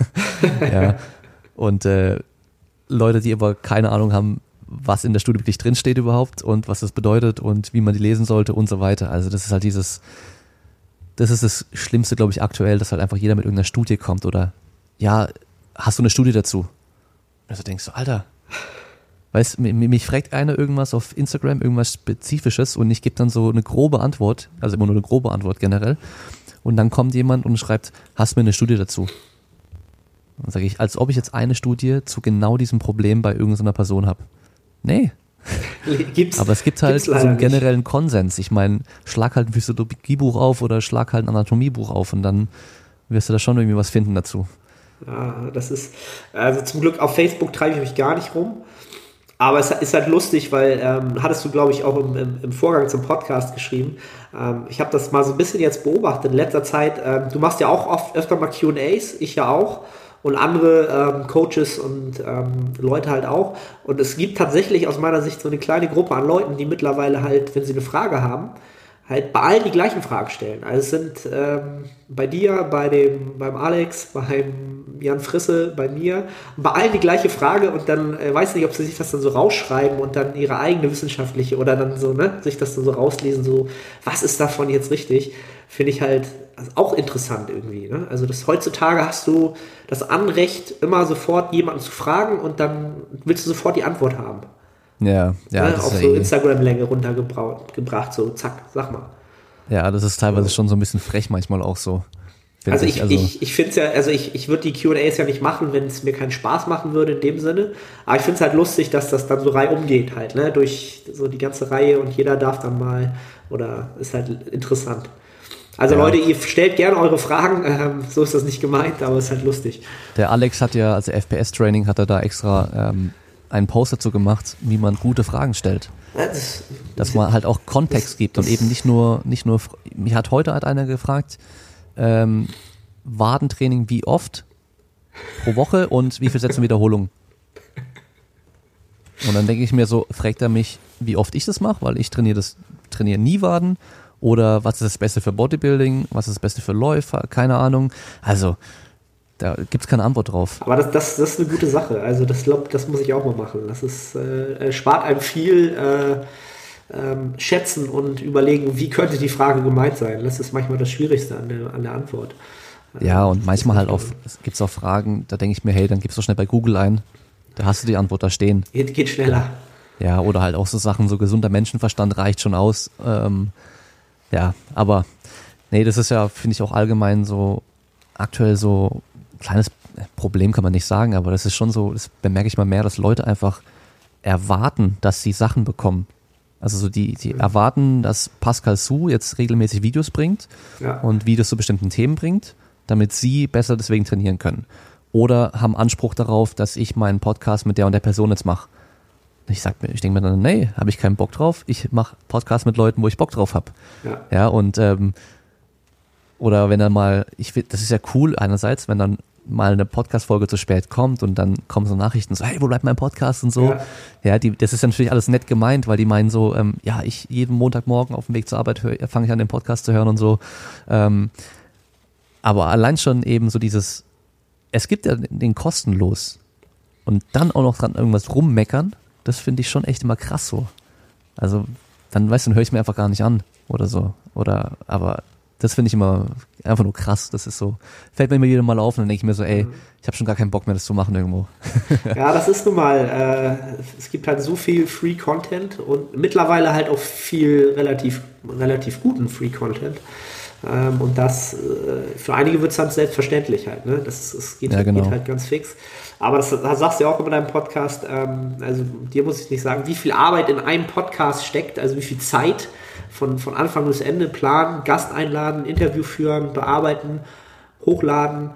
Ja. Und äh, Leute, die aber keine Ahnung haben, was in der Studie wirklich drinsteht überhaupt und was das bedeutet und wie man die lesen sollte und so weiter. Also das ist halt dieses, das ist das Schlimmste, glaube ich, aktuell, dass halt einfach jeder mit irgendeiner Studie kommt oder ja, hast du eine Studie dazu? Also denkst du, Alter, weißt, mich, mich fragt einer irgendwas auf Instagram, irgendwas Spezifisches und ich gebe dann so eine grobe Antwort, also immer nur eine grobe Antwort generell und dann kommt jemand und schreibt, hast du mir eine Studie dazu? Dann sage ich, als ob ich jetzt eine Studie zu genau diesem Problem bei irgendeiner Person habe. Nee. Gibt's, aber es gibt halt so einen generellen nicht. Konsens. Ich meine, schlag halt ein Physiologiebuch auf oder schlag halt ein Anatomiebuch auf und dann wirst du da schon irgendwie was finden dazu. Ja, das ist, also zum Glück auf Facebook treibe ich mich gar nicht rum. Aber es ist halt lustig, weil, ähm, hattest du, glaube ich, auch im, im, im Vorgang zum Podcast geschrieben. Ähm, ich habe das mal so ein bisschen jetzt beobachtet in letzter Zeit. Ähm, du machst ja auch oft öfter mal Q and A's, ich ja auch. Und andere ähm, Coaches und ähm, Leute halt auch. Und es gibt tatsächlich aus meiner Sicht so eine kleine Gruppe an Leuten, die mittlerweile halt, wenn sie eine Frage haben, halt bei allen die gleichen Fragen stellen. Also es sind ähm, bei dir, bei dem, beim Alex, beim Jan Frisse, bei mir, bei allen die gleiche Frage und dann äh, weiß nicht, ob sie sich das dann so rausschreiben und dann ihre eigene wissenschaftliche oder dann so, ne, sich das dann so rauslesen, so, was ist davon jetzt richtig? Finde ich halt also auch interessant irgendwie. Ne? Also das heutzutage hast du das Anrecht, immer sofort jemanden zu fragen und dann willst du sofort die Antwort haben. Ja, ja. Ne? Das Auf ist so ja Instagram-Länge runtergebracht, so zack, sag mal. Ja, das ist teilweise schon so ein bisschen frech manchmal auch so. Also ich, also ich, ich finde es ja, also ich, ich würde die Q and A's ja nicht machen, wenn es mir keinen Spaß machen würde in dem Sinne. Aber ich finde es halt lustig, dass das dann so reihum geht halt, ne? Durch so die ganze Reihe und jeder darf dann mal, oder ist halt interessant. Also ja. Leute, ihr stellt gerne eure Fragen, ähm, so ist das nicht gemeint, aber es ist halt lustig. Der Alex hat ja, also F P S-Training hat er da extra ähm, einen Post dazu gemacht, wie man gute Fragen stellt. Das, Dass man halt auch Kontext das, gibt und eben nicht nur, nicht nur, mich hat heute hat einer gefragt, ähm, Wadentraining wie oft pro Woche und wie viel Sätze Wiederholung? Und dann denke ich mir so, fragt er mich, wie oft ich das mache, weil ich trainiere das, trainiere nie Waden. Oder was ist das Beste für Bodybuilding? Was ist das Beste für Läufer? Keine Ahnung. Also, da gibt es keine Antwort drauf. Aber das, das, das ist eine gute Sache. Also, das glaube das muss ich auch mal machen. Das ist, äh, spart einem viel äh, ähm, schätzen und überlegen, wie könnte die Frage gemeint sein. Das ist manchmal das Schwierigste an der, an der Antwort. Ja, und manchmal halt auch, es gibt auch Fragen, da denke ich mir, hey, dann gibst du schnell bei Google ein. Da hast du die Antwort da stehen. Geht, geht schneller. Ja, oder halt auch so Sachen, so gesunder Menschenverstand reicht schon aus. Ähm, Ja, aber nee, das ist ja, finde ich auch allgemein so aktuell so ein kleines Problem, kann man nicht sagen, aber das ist schon so, das bemerke ich mal mehr, dass Leute einfach erwarten, dass sie Sachen bekommen. Also so die, die mhm. erwarten, dass Pascal Su jetzt regelmäßig Videos bringt ja. und Videos zu bestimmten Themen bringt, damit sie besser deswegen trainieren können. Oder haben Anspruch darauf, dass ich meinen Podcast mit der und der Person jetzt mache. Ich sag mir, ich denke mir dann, nee, habe ich keinen Bock drauf. Ich mache Podcasts mit Leuten, wo ich Bock drauf habe. Ja. ja, und ähm, oder wenn dann mal, ich finde, das ist ja cool einerseits, wenn dann mal eine Podcast-Folge zu spät kommt und dann kommen so Nachrichten so, hey, wo bleibt mein Podcast und so. Ja, ja die, das ist natürlich alles nett gemeint, weil die meinen so, ähm, ja, ich jeden Montagmorgen auf dem Weg zur Arbeit fange ich an, den Podcast zu hören und so. Ähm, aber allein schon eben so dieses, es gibt ja den kostenlos und dann auch noch dran irgendwas rummeckern. Das finde ich schon echt immer krass so. Also dann, weißt du, dann höre ich mir einfach gar nicht an oder so. Oder, aber das finde ich immer einfach nur krass. Das ist so, fällt mir immer wieder mal auf und dann denke ich mir so, ey, ich habe schon gar keinen Bock mehr, das zu machen irgendwo. Ja, das ist nun mal, äh, es gibt halt so viel Free Content und mittlerweile halt auch viel relativ, relativ guten Free Content. Ähm, und das, äh, für einige wird es dann selbstverständlich halt, ne? Das, das geht, ja, genau. geht halt ganz fix. Aber das, das sagst du ja auch immer in deinem Podcast, ähm, also dir muss ich nicht sagen, wie viel Arbeit in einem Podcast steckt, also wie viel Zeit von, von Anfang bis Ende planen, Gast einladen, Interview führen, bearbeiten, hochladen.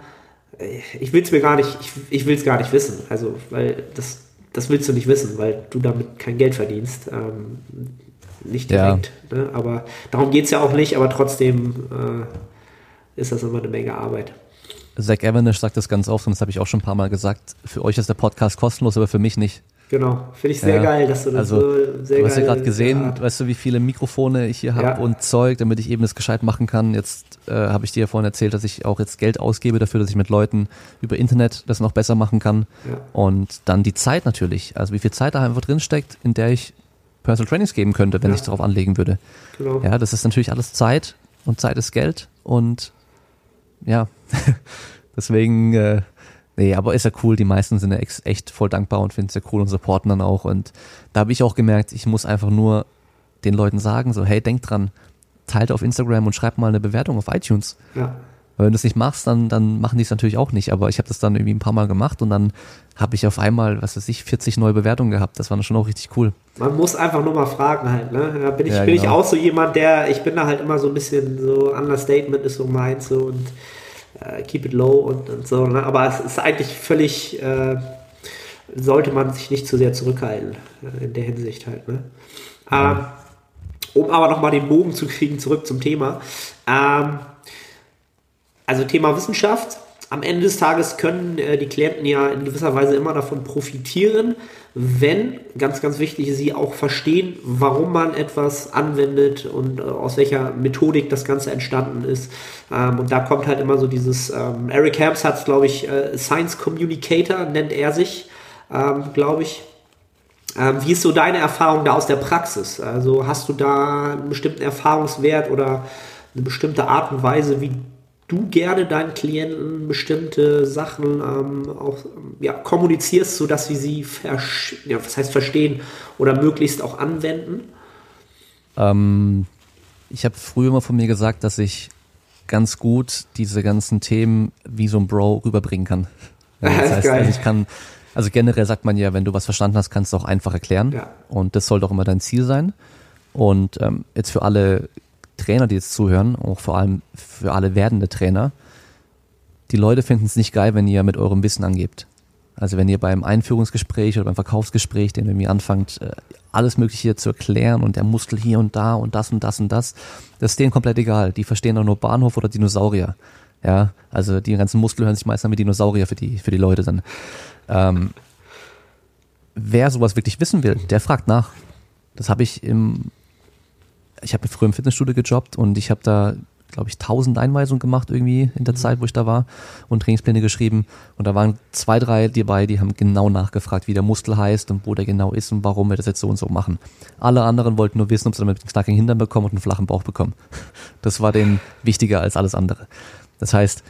Ich will es mir gar nicht, ich, ich will es gar nicht wissen, also, weil das, das willst du nicht wissen, weil du damit kein Geld verdienst. Ähm, nicht direkt, ja. Ne? Aber darum geht es ja auch nicht, aber trotzdem äh, ist das immer eine Menge Arbeit. Zach Evanish sagt das ganz oft und das habe ich auch schon ein paar Mal gesagt. Für euch ist der Podcast kostenlos, aber für mich nicht. Genau, finde ich sehr ja. geil, dass du das also, so sehr du hast geil, ja gerade gesehen, Art. Weißt du, wie viele Mikrofone ich hier habe ja. und Zeug, damit ich eben das gescheit machen kann. Jetzt äh, habe ich dir ja vorhin erzählt, dass ich auch jetzt Geld ausgebe dafür, dass ich mit Leuten über Internet das noch besser machen kann. Ja. Und dann die Zeit natürlich, also wie viel Zeit da einfach drin steckt, in der ich Personal Trainings geben könnte, wenn ja. ich darauf anlegen würde. Genau. Ja, das ist natürlich alles Zeit und Zeit ist Geld und ja, deswegen, äh, nee, aber ist ja cool, die meisten sind ja ex- echt voll dankbar und finden es ja cool und supporten dann auch und da habe ich auch gemerkt, ich muss einfach nur den Leuten sagen, so hey, denk dran, teilt auf Instagram und schreibt mal eine Bewertung auf iTunes. Ja. Weil wenn du es nicht machst, dann, dann machen die es natürlich auch nicht, aber ich habe das dann irgendwie ein paar Mal gemacht und dann habe ich auf einmal, was weiß ich, vierzig neue Bewertungen gehabt, das war dann schon auch richtig cool. Man muss einfach nur mal fragen halt, ne? Da bin ich, ja, bin genau. ich auch so jemand, der, ich bin da halt immer so ein bisschen so, Understatement ist so meins so und äh, keep it low und, und so, ne? Aber es ist eigentlich völlig, äh, sollte man sich nicht zu sehr zurückhalten äh, in der Hinsicht halt, ne? Ja. Ähm, um aber nochmal den Bogen zu kriegen, zurück zum Thema. Ähm, also Thema Wissenschaft. Am Ende des Tages können äh, die Klienten ja in gewisser Weise immer davon profitieren, wenn, ganz, ganz wichtig, sie auch verstehen, warum man etwas anwendet und äh, aus welcher Methodik das Ganze entstanden ist. Ähm, und da kommt halt immer so dieses, ähm, Eric Helms hat es, glaube ich, äh, Science Communicator, nennt er sich, ähm, glaube ich. Ähm, wie ist so deine Erfahrung da aus der Praxis? Also hast du da einen bestimmten Erfahrungswert oder eine bestimmte Art und Weise, wie du gerne deinen Klienten bestimmte Sachen ähm, auch ja, kommunizierst, sodass sie sie versch- ja, was heißt verstehen oder möglichst auch anwenden? Ähm, ich habe früher immer von mir gesagt, dass ich ganz gut diese ganzen Themen wie so ein Bro rüberbringen kann. Ja, das heißt, also ich kann, also generell sagt man ja, wenn du was verstanden hast, kannst du auch einfach erklären. Ja. Und das soll doch immer dein Ziel sein. Und ähm, jetzt für alle Trainer, die jetzt zuhören, auch vor allem für alle werdende Trainer, die Leute finden es nicht geil, wenn ihr mit eurem Wissen angebt. Also wenn ihr beim Einführungsgespräch oder beim Verkaufsgespräch, den ihr anfangt, alles Mögliche zu erklären und der Muskel hier und da und das und das und das, das ist denen komplett egal. Die verstehen doch nur Bahnhof oder Dinosaurier. Ja, also die ganzen Muskeln hören sich meistens an wie Dinosaurier für die, für die Leute dann. Ähm, wer sowas wirklich wissen will, der fragt nach. Das habe ich im Ich habe früher im Fitnessstudio gejobbt und ich habe da, glaube ich, tausend Einweisungen gemacht irgendwie in der Zeit, wo ich da war und Trainingspläne geschrieben. Und da waren zwei, drei dabei, die haben genau nachgefragt, wie der Muskel heißt und wo der genau ist und warum wir das jetzt so und so machen. Alle anderen wollten nur wissen, ob sie damit einen knackigen Hintern bekommen und einen flachen Bauch bekommen. Das war denen wichtiger als alles andere. Das heißt,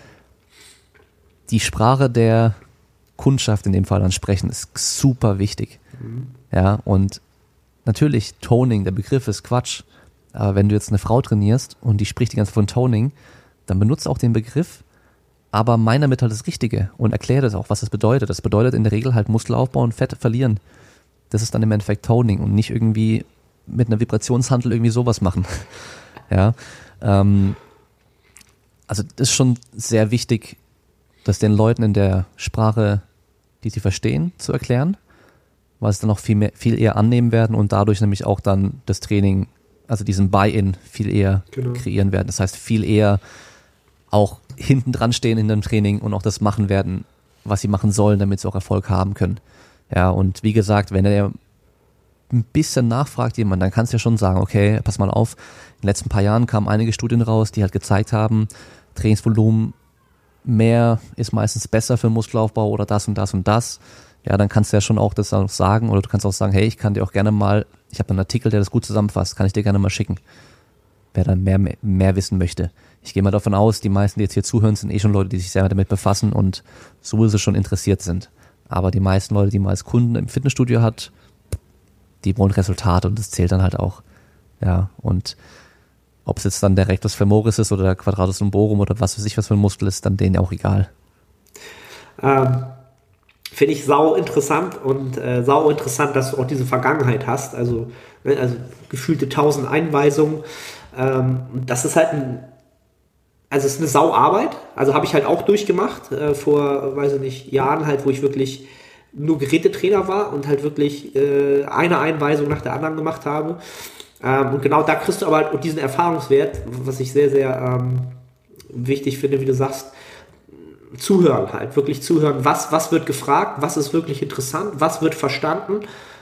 die Sprache der Kundschaft in dem Fall dann sprechen ist super wichtig. Mhm. Ja, und natürlich, Toning, der Begriff ist Quatsch. Aber wenn du jetzt eine Frau trainierst und die spricht die ganze Zeit von Toning, dann benutzt auch den Begriff, aber mein damit halt das Richtige und erkläre das auch, was das bedeutet. Das bedeutet in der Regel halt Muskelaufbau und Fett verlieren. Das ist dann im Endeffekt Toning und nicht irgendwie mit einer Vibrationshantel irgendwie sowas machen. Ja, ähm, also das ist schon sehr wichtig, das den Leuten in der Sprache, die sie verstehen, zu erklären, weil sie dann auch viel mehr, viel eher annehmen werden und dadurch nämlich auch dann das Training, also diesen Buy-in viel eher genau. kreieren werden. Das heißt, viel eher auch hinten dran stehen in dem Training und auch das machen werden, was sie machen sollen, damit sie auch Erfolg haben können. Ja, und wie gesagt, wenn er ein bisschen nachfragt jemand, dann kannst du ja schon sagen, okay, pass mal auf, in den letzten paar Jahren kamen einige Studien raus, die halt gezeigt haben, Trainingsvolumen mehr ist meistens besser für Muskelaufbau oder das und das und das. ja, dann kannst du ja schon auch das auch sagen oder du kannst auch sagen, hey, ich kann dir auch gerne mal, ich habe einen Artikel, der das gut zusammenfasst, kann ich dir gerne mal schicken, wer dann mehr, mehr wissen möchte. Ich gehe mal davon aus, die meisten, die jetzt hier zuhören, sind eh schon Leute, die sich selber damit befassen und sowieso schon interessiert sind. Aber die meisten Leute, die man als Kunden im Fitnessstudio hat, die wollen Resultate und das zählt dann halt auch. Ja, und ob es jetzt dann der Rectus femoris ist oder der Quadratus lumborum oder was weiß ich, was für ein Muskel ist, dann denen auch egal. Ähm, Finde ich sau interessant und äh, sau interessant, dass du auch diese Vergangenheit hast. Also, ne, also gefühlte tausend Einweisungen. Ähm, das ist halt ein, also es ist eine Sauarbeit. Also habe ich halt auch durchgemacht äh, vor, weiß ich nicht, Jahren halt, wo ich wirklich nur Gerätetrainer war und halt wirklich äh, eine Einweisung nach der anderen gemacht habe. Ähm, und genau da kriegst du aber halt auch diesen Erfahrungswert, was ich sehr, sehr ähm, wichtig finde, wie du sagst, zuhören halt, wirklich zuhören, was, was wird gefragt, was ist wirklich interessant, was wird verstanden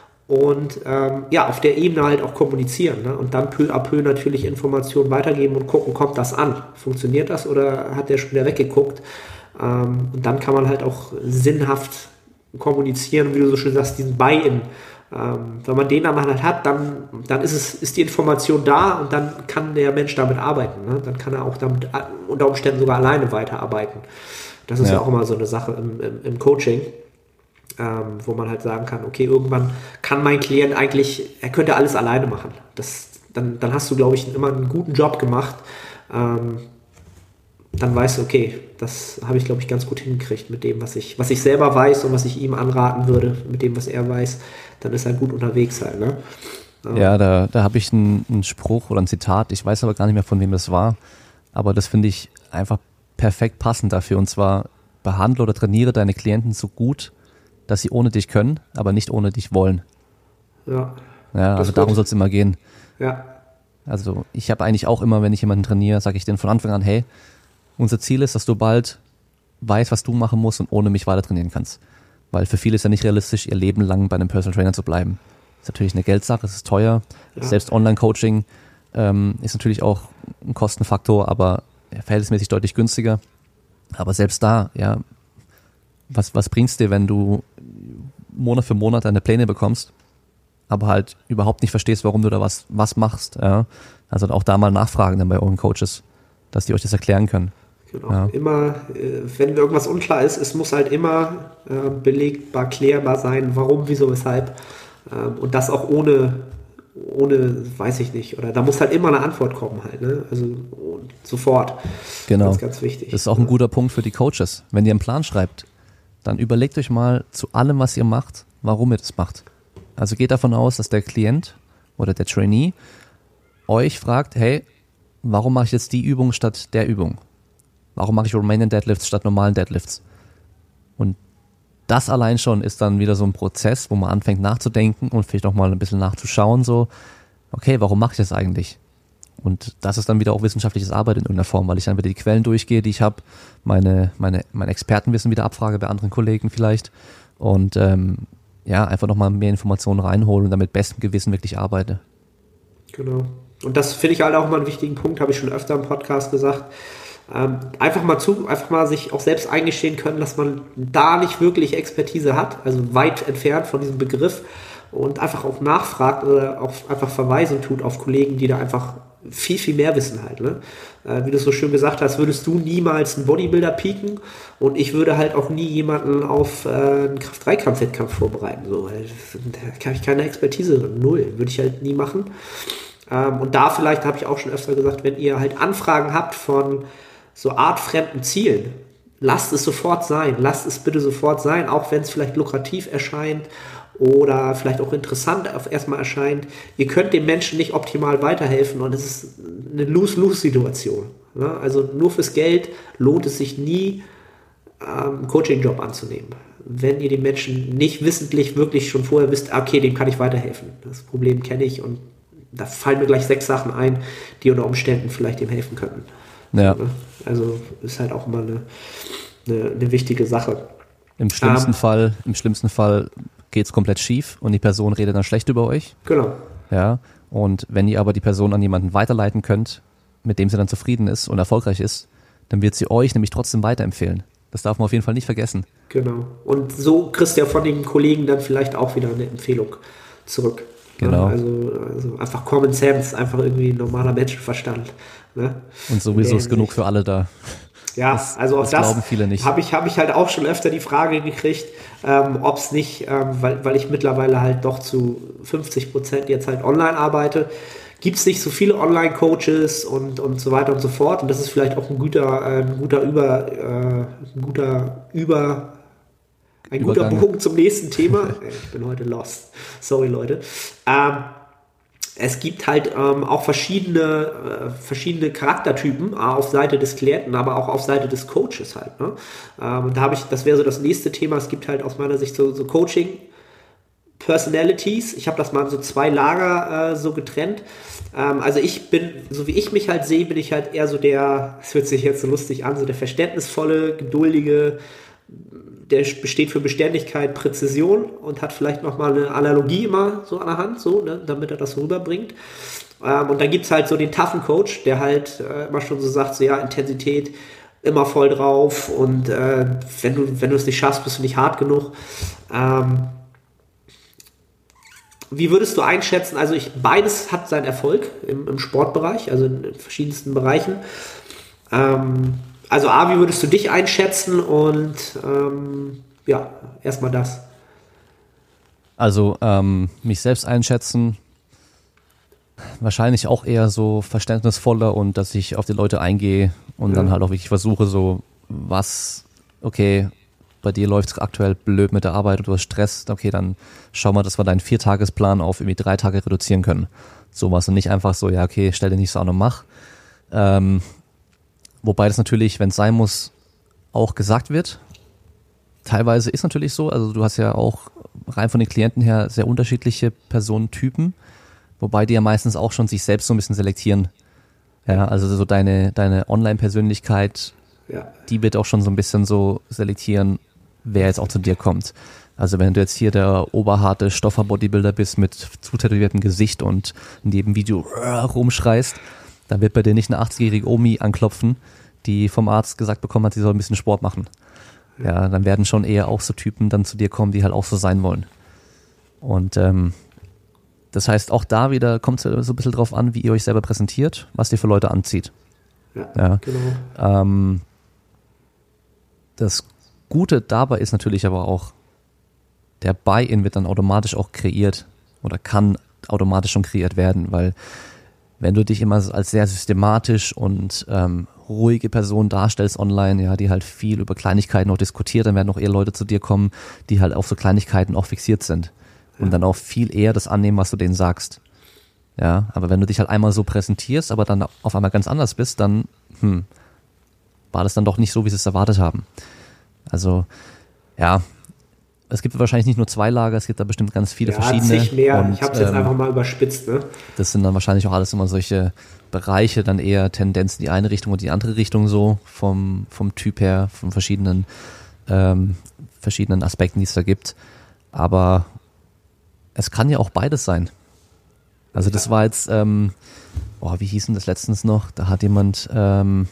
und ähm, ja, auf der Ebene halt auch kommunizieren, ne? Und dann peu à peu natürlich Informationen weitergeben und gucken, kommt das an, funktioniert das oder hat der schon wieder weggeguckt, ähm, und dann kann man halt auch sinnhaft kommunizieren, wie du so schön sagst, diesen Buy-in. Ähm, wenn man den dann halt hat, dann, dann ist es, ist die Information da und dann kann der Mensch damit arbeiten. Ne? Dann kann er auch damit unter Umständen sogar alleine weiterarbeiten. Das ist ja, ja auch immer so eine Sache im, im, im Coaching, ähm, wo man halt sagen kann, okay, irgendwann kann mein Klient eigentlich, er könnte alles alleine machen. Das, dann, dann hast du, glaube ich, immer einen guten Job gemacht. Ähm, dann weißt du, okay, das habe ich, glaube ich, ganz gut hingekriegt mit dem, was ich, was ich selber weiß und was ich ihm anraten würde, mit dem, was er weiß, dann ist er gut unterwegs halt, ne? Ja, da, da habe ich einen, einen Spruch oder ein Zitat, ich weiß aber gar nicht mehr, von wem das war, aber das finde ich einfach perfekt passend dafür, und zwar: behandle oder trainiere deine Klienten so gut, dass sie ohne dich können, aber nicht ohne dich wollen. Ja. Ja, also darum soll es immer gehen. Ja. Also ich habe eigentlich auch immer, wenn ich jemanden trainiere, sage ich denen von Anfang an, hey, unser Ziel ist, dass du bald weißt, was du machen musst und ohne mich weiter trainieren kannst. Weil für viele ist ja nicht realistisch, ihr Leben lang bei einem Personal Trainer zu bleiben. Das ist natürlich eine Geldsache, es ist teuer. Ja. Selbst Online-Coaching ähm, ist natürlich auch ein Kostenfaktor, aber ja, verhältnismäßig deutlich günstiger. Aber selbst da, ja, was, was bringt's dir, wenn du Monat für Monat deine Pläne bekommst, aber halt überhaupt nicht verstehst, warum du da was, was machst. Ja? Also auch da mal nachfragen dann bei euren Coaches, dass die euch das erklären können. Genau. Ja. Immer, äh, wenn irgendwas unklar ist, es muss halt immer äh, belegbar, klärbar sein, warum, wieso, weshalb. Ähm, und das auch ohne, ohne, weiß ich nicht, oder da muss halt immer eine Antwort kommen halt, ne? Also sofort. Genau. Ganz, ganz wichtig. Das ist auch ein guter Punkt für die Coaches. Wenn ihr einen Plan schreibt, dann überlegt euch mal zu allem, was ihr macht, warum ihr das macht. Also geht davon aus, dass der Klient oder der Trainee euch fragt, hey, warum mache ich jetzt die Übung statt der Übung? Warum mache ich Romanian Deadlifts statt normalen Deadlifts? Und das allein schon ist dann wieder so ein Prozess, wo man anfängt nachzudenken und vielleicht auch mal ein bisschen nachzuschauen, so, okay, warum mache ich das eigentlich? Und das ist dann wieder auch wissenschaftliches Arbeit in irgendeiner Form, weil ich dann wieder die Quellen durchgehe, die ich habe, meine, meine, mein Expertenwissen wieder abfrage bei anderen Kollegen vielleicht und ähm, ja, einfach nochmal mehr Informationen reinholen und dann mit bestem Gewissen wirklich arbeite. Genau. Und das finde ich halt auch mal einen wichtigen Punkt, habe ich schon öfter im Podcast gesagt. Ähm, einfach mal zu, einfach mal sich auch selbst eingestehen können, dass man da nicht wirklich Expertise hat, also weit entfernt von diesem Begriff, und einfach auch nachfragt oder auch einfach Verweise tut auf Kollegen, die da einfach viel, viel mehr wissen halt, ne? Äh, wie du es so schön gesagt hast, würdest du niemals einen Bodybuilder pieken und ich würde halt auch nie jemanden auf äh, einen Kraft-Dreikampf-Wettkampf vorbereiten, so, weil da habe ich keine Expertise, null, würde ich halt nie machen. Ähm, und da vielleicht, habe ich auch schon öfter gesagt, wenn ihr halt Anfragen habt von so artfremden Zielen, lasst es sofort sein, lasst es bitte sofort sein, auch wenn es vielleicht lukrativ erscheint oder vielleicht auch interessant auf erstmal erscheint. Ihr könnt dem Menschen nicht optimal weiterhelfen und es ist eine Lose-Lose-Situation. Ne? Also nur fürs Geld lohnt es sich nie, einen Coaching-Job anzunehmen, wenn ihr den Menschen nicht wissentlich wirklich schon vorher wisst, okay, dem kann ich weiterhelfen. Das Problem kenne ich und da fallen mir gleich sechs Sachen ein, die unter Umständen vielleicht ihm helfen könnten. Ja. Also ist halt auch immer eine, eine, eine wichtige Sache. Im schlimmsten ähm, Fall, im schlimmsten Fall geht es komplett schief und die Person redet dann schlecht über euch. Genau. Ja. Und wenn ihr aber die Person an jemanden weiterleiten könnt, mit dem sie dann zufrieden ist und erfolgreich ist, dann wird sie euch nämlich trotzdem weiterempfehlen. Das darf man auf jeden Fall nicht vergessen. Genau. Und so kriegst du ja von den Kollegen dann vielleicht auch wieder eine Empfehlung zurück. Genau. Ne? Also, also einfach Common Sense, einfach irgendwie normaler Menschenverstand. Ne? Und sowieso ist genug für alle da. Ja, das, also auch das, das, glauben viele nicht. habe ich, hab ich halt auch schon öfter die Frage gekriegt, ähm, ob es nicht, ähm, weil, weil ich mittlerweile halt doch zu fünfzig Prozent jetzt halt online arbeite, gibt es nicht so viele Online-Coaches und, und so weiter und so fort. Und das ist vielleicht auch ein guter, äh, ein guter Über, äh, ein guter Über, ein Übergang. guter Bogen zum nächsten Thema. Ich bin heute lost. Sorry, Leute. Ähm, es gibt halt ähm, auch verschiedene, äh, verschiedene Charaktertypen, äh, auf Seite des Klienten, aber auch auf Seite des Coaches halt. Ne? Ähm, und da habe ich, das wäre so das nächste Thema. Es gibt halt aus meiner Sicht so, so Coaching Personalities. Ich habe das mal in so zwei Lager äh, so getrennt. Ähm, also ich bin, so wie ich mich halt sehe, bin ich halt eher so der, das hört sich jetzt so lustig an, so der verständnisvolle, geduldige, der besteht für Beständigkeit, Präzision und hat vielleicht nochmal eine Analogie immer so an der Hand, so, ne, damit er das rüberbringt. Ähm, und dann gibt es halt so den toughen Coach, der halt äh, immer schon so sagt, so ja, Intensität, immer voll drauf und äh, wenn du wenn du es nicht schaffst, bist du nicht hart genug. Ähm, Wie würdest du einschätzen, also ich, beides hat seinen Erfolg im, im Sportbereich, also in, in verschiedensten Bereichen. Ähm, also A, wie würdest du dich einschätzen und ähm, ja, erstmal das. Also ähm, mich selbst einschätzen, wahrscheinlich auch eher so verständnisvoller und dass ich auf die Leute eingehe und ja. dann halt auch wirklich versuche so, was, okay, bei dir läuft es aktuell blöd mit der Arbeit und du hast Stress, okay, dann schau mal, dass wir deinen Viertagesplan auf irgendwie drei Tage reduzieren können. Sowas und nicht einfach so, ja, okay, stell dir nicht so an und mach. Ähm, wobei das natürlich, wenn es sein muss, auch gesagt wird. Teilweise ist natürlich so, also du hast ja auch rein von den Klienten her sehr unterschiedliche Personentypen, wobei die ja meistens auch schon sich selbst so ein bisschen selektieren. Ja, also so deine, deine Online-Persönlichkeit, ja. die wird auch schon so ein bisschen so selektieren, wer jetzt auch zu dir kommt. Also wenn du jetzt hier der oberharte Stoffer-Bodybuilder bist mit zutätowiertem Gesicht und in jedem Video rumschreist, dann wird bei dir nicht eine achtzigjährige Omi anklopfen, die vom Arzt gesagt bekommen hat, sie soll ein bisschen Sport machen. Ja, dann werden schon eher auch so Typen dann zu dir kommen, die halt auch so sein wollen. Und ähm, das heißt, auch da wieder kommt es so ein bisschen drauf an, wie ihr euch selber präsentiert, was ihr für Leute anzieht. Ja, ja. genau. Ähm, das Gute dabei ist natürlich aber auch, der Buy-in wird dann automatisch auch kreiert oder kann automatisch schon kreiert werden, weil wenn du dich immer als sehr systematisch und ähm, ruhige Person darstellst online, ja, die halt viel über Kleinigkeiten auch diskutiert, dann werden auch eher Leute zu dir kommen, die halt auf so Kleinigkeiten auch fixiert sind und ja. dann auch viel eher das annehmen, was du denen sagst. Ja, aber wenn du dich halt einmal so präsentierst, aber dann auf einmal ganz anders bist, dann hm, war das dann doch nicht so, wie sie es erwartet haben. Also, ja, es gibt wahrscheinlich nicht nur zwei Lager, es gibt da bestimmt ganz viele ja, verschiedene. Zig mehr. Und, ich habe es jetzt ähm, einfach mal überspitzt, ne? Das sind dann wahrscheinlich auch alles immer solche Bereiche, dann eher Tendenzen in die eine Richtung und die andere Richtung so, vom, vom Typ her, von verschiedenen, ähm, verschiedenen Aspekten, die es da gibt. Aber es kann ja auch beides sein. Also das war jetzt, ähm, boah, wie hieß denn das letztens noch? Da hat jemand, ähm,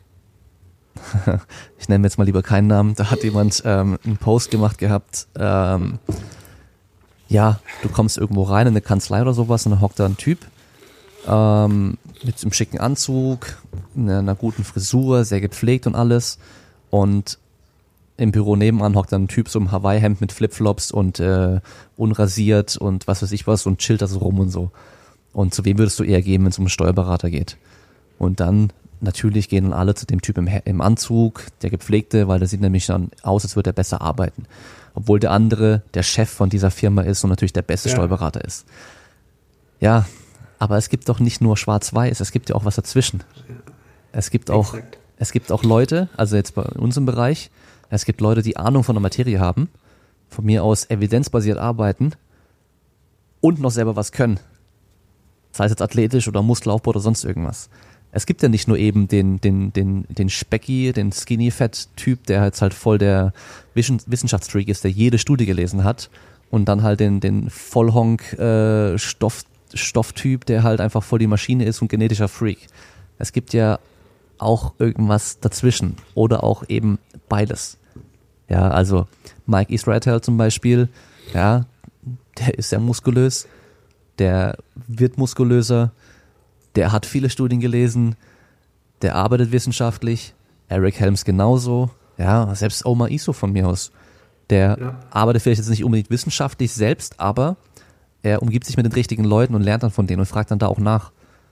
ich nenne jetzt mal lieber keinen Namen, da hat jemand ähm, einen Post gemacht gehabt, ähm, ja, du kommst irgendwo rein in eine Kanzlei oder sowas und dann hockt da ein Typ ähm, mit einem schicken Anzug, einer, einer guten Frisur, sehr gepflegt und alles und im Büro nebenan hockt dann ein Typ so im Hawaii-Hemd mit Flipflops und äh, unrasiert und was weiß ich was und chillt da so rum und so. Und zu wem würdest du eher gehen, wenn es um einen Steuerberater geht? Und dann natürlich gehen dann alle zu dem Typ im, im Anzug, der Gepflegte, weil der sieht nämlich dann aus, als würde er besser arbeiten. Obwohl der andere der Chef von dieser Firma ist und natürlich der beste ja. Steuerberater ist. Ja, aber es gibt doch nicht nur schwarz-weiß, es gibt ja auch was dazwischen. Es gibt auch, Exakt. es gibt auch Leute, also jetzt bei uns im Bereich, es gibt Leute, die Ahnung von der Materie haben, von mir aus evidenzbasiert arbeiten und noch selber was können. Sei es jetzt athletisch oder Muskelaufbau oder sonst irgendwas. Es gibt ja nicht nur eben den, den, den, den Specki, den Skinny-Fat-Typ, der jetzt halt voll der Wissenschaftsfreak ist, der jede Studie gelesen hat und dann halt den, den Vollhonk-Stoff, Stofftyp, der halt einfach voll die Maschine ist und genetischer Freak. Es gibt ja auch irgendwas dazwischen oder auch eben beides. Ja, also Mike Israetel zum Beispiel, ja, der ist sehr muskulös, der wird muskulöser, der hat viele Studien gelesen, der arbeitet wissenschaftlich, Eric Helms genauso, ja, selbst Omar Iso von mir aus, der ja. arbeitet vielleicht jetzt nicht unbedingt wissenschaftlich selbst, aber er umgibt sich mit den richtigen Leuten und lernt dann von denen und fragt dann da auch nach.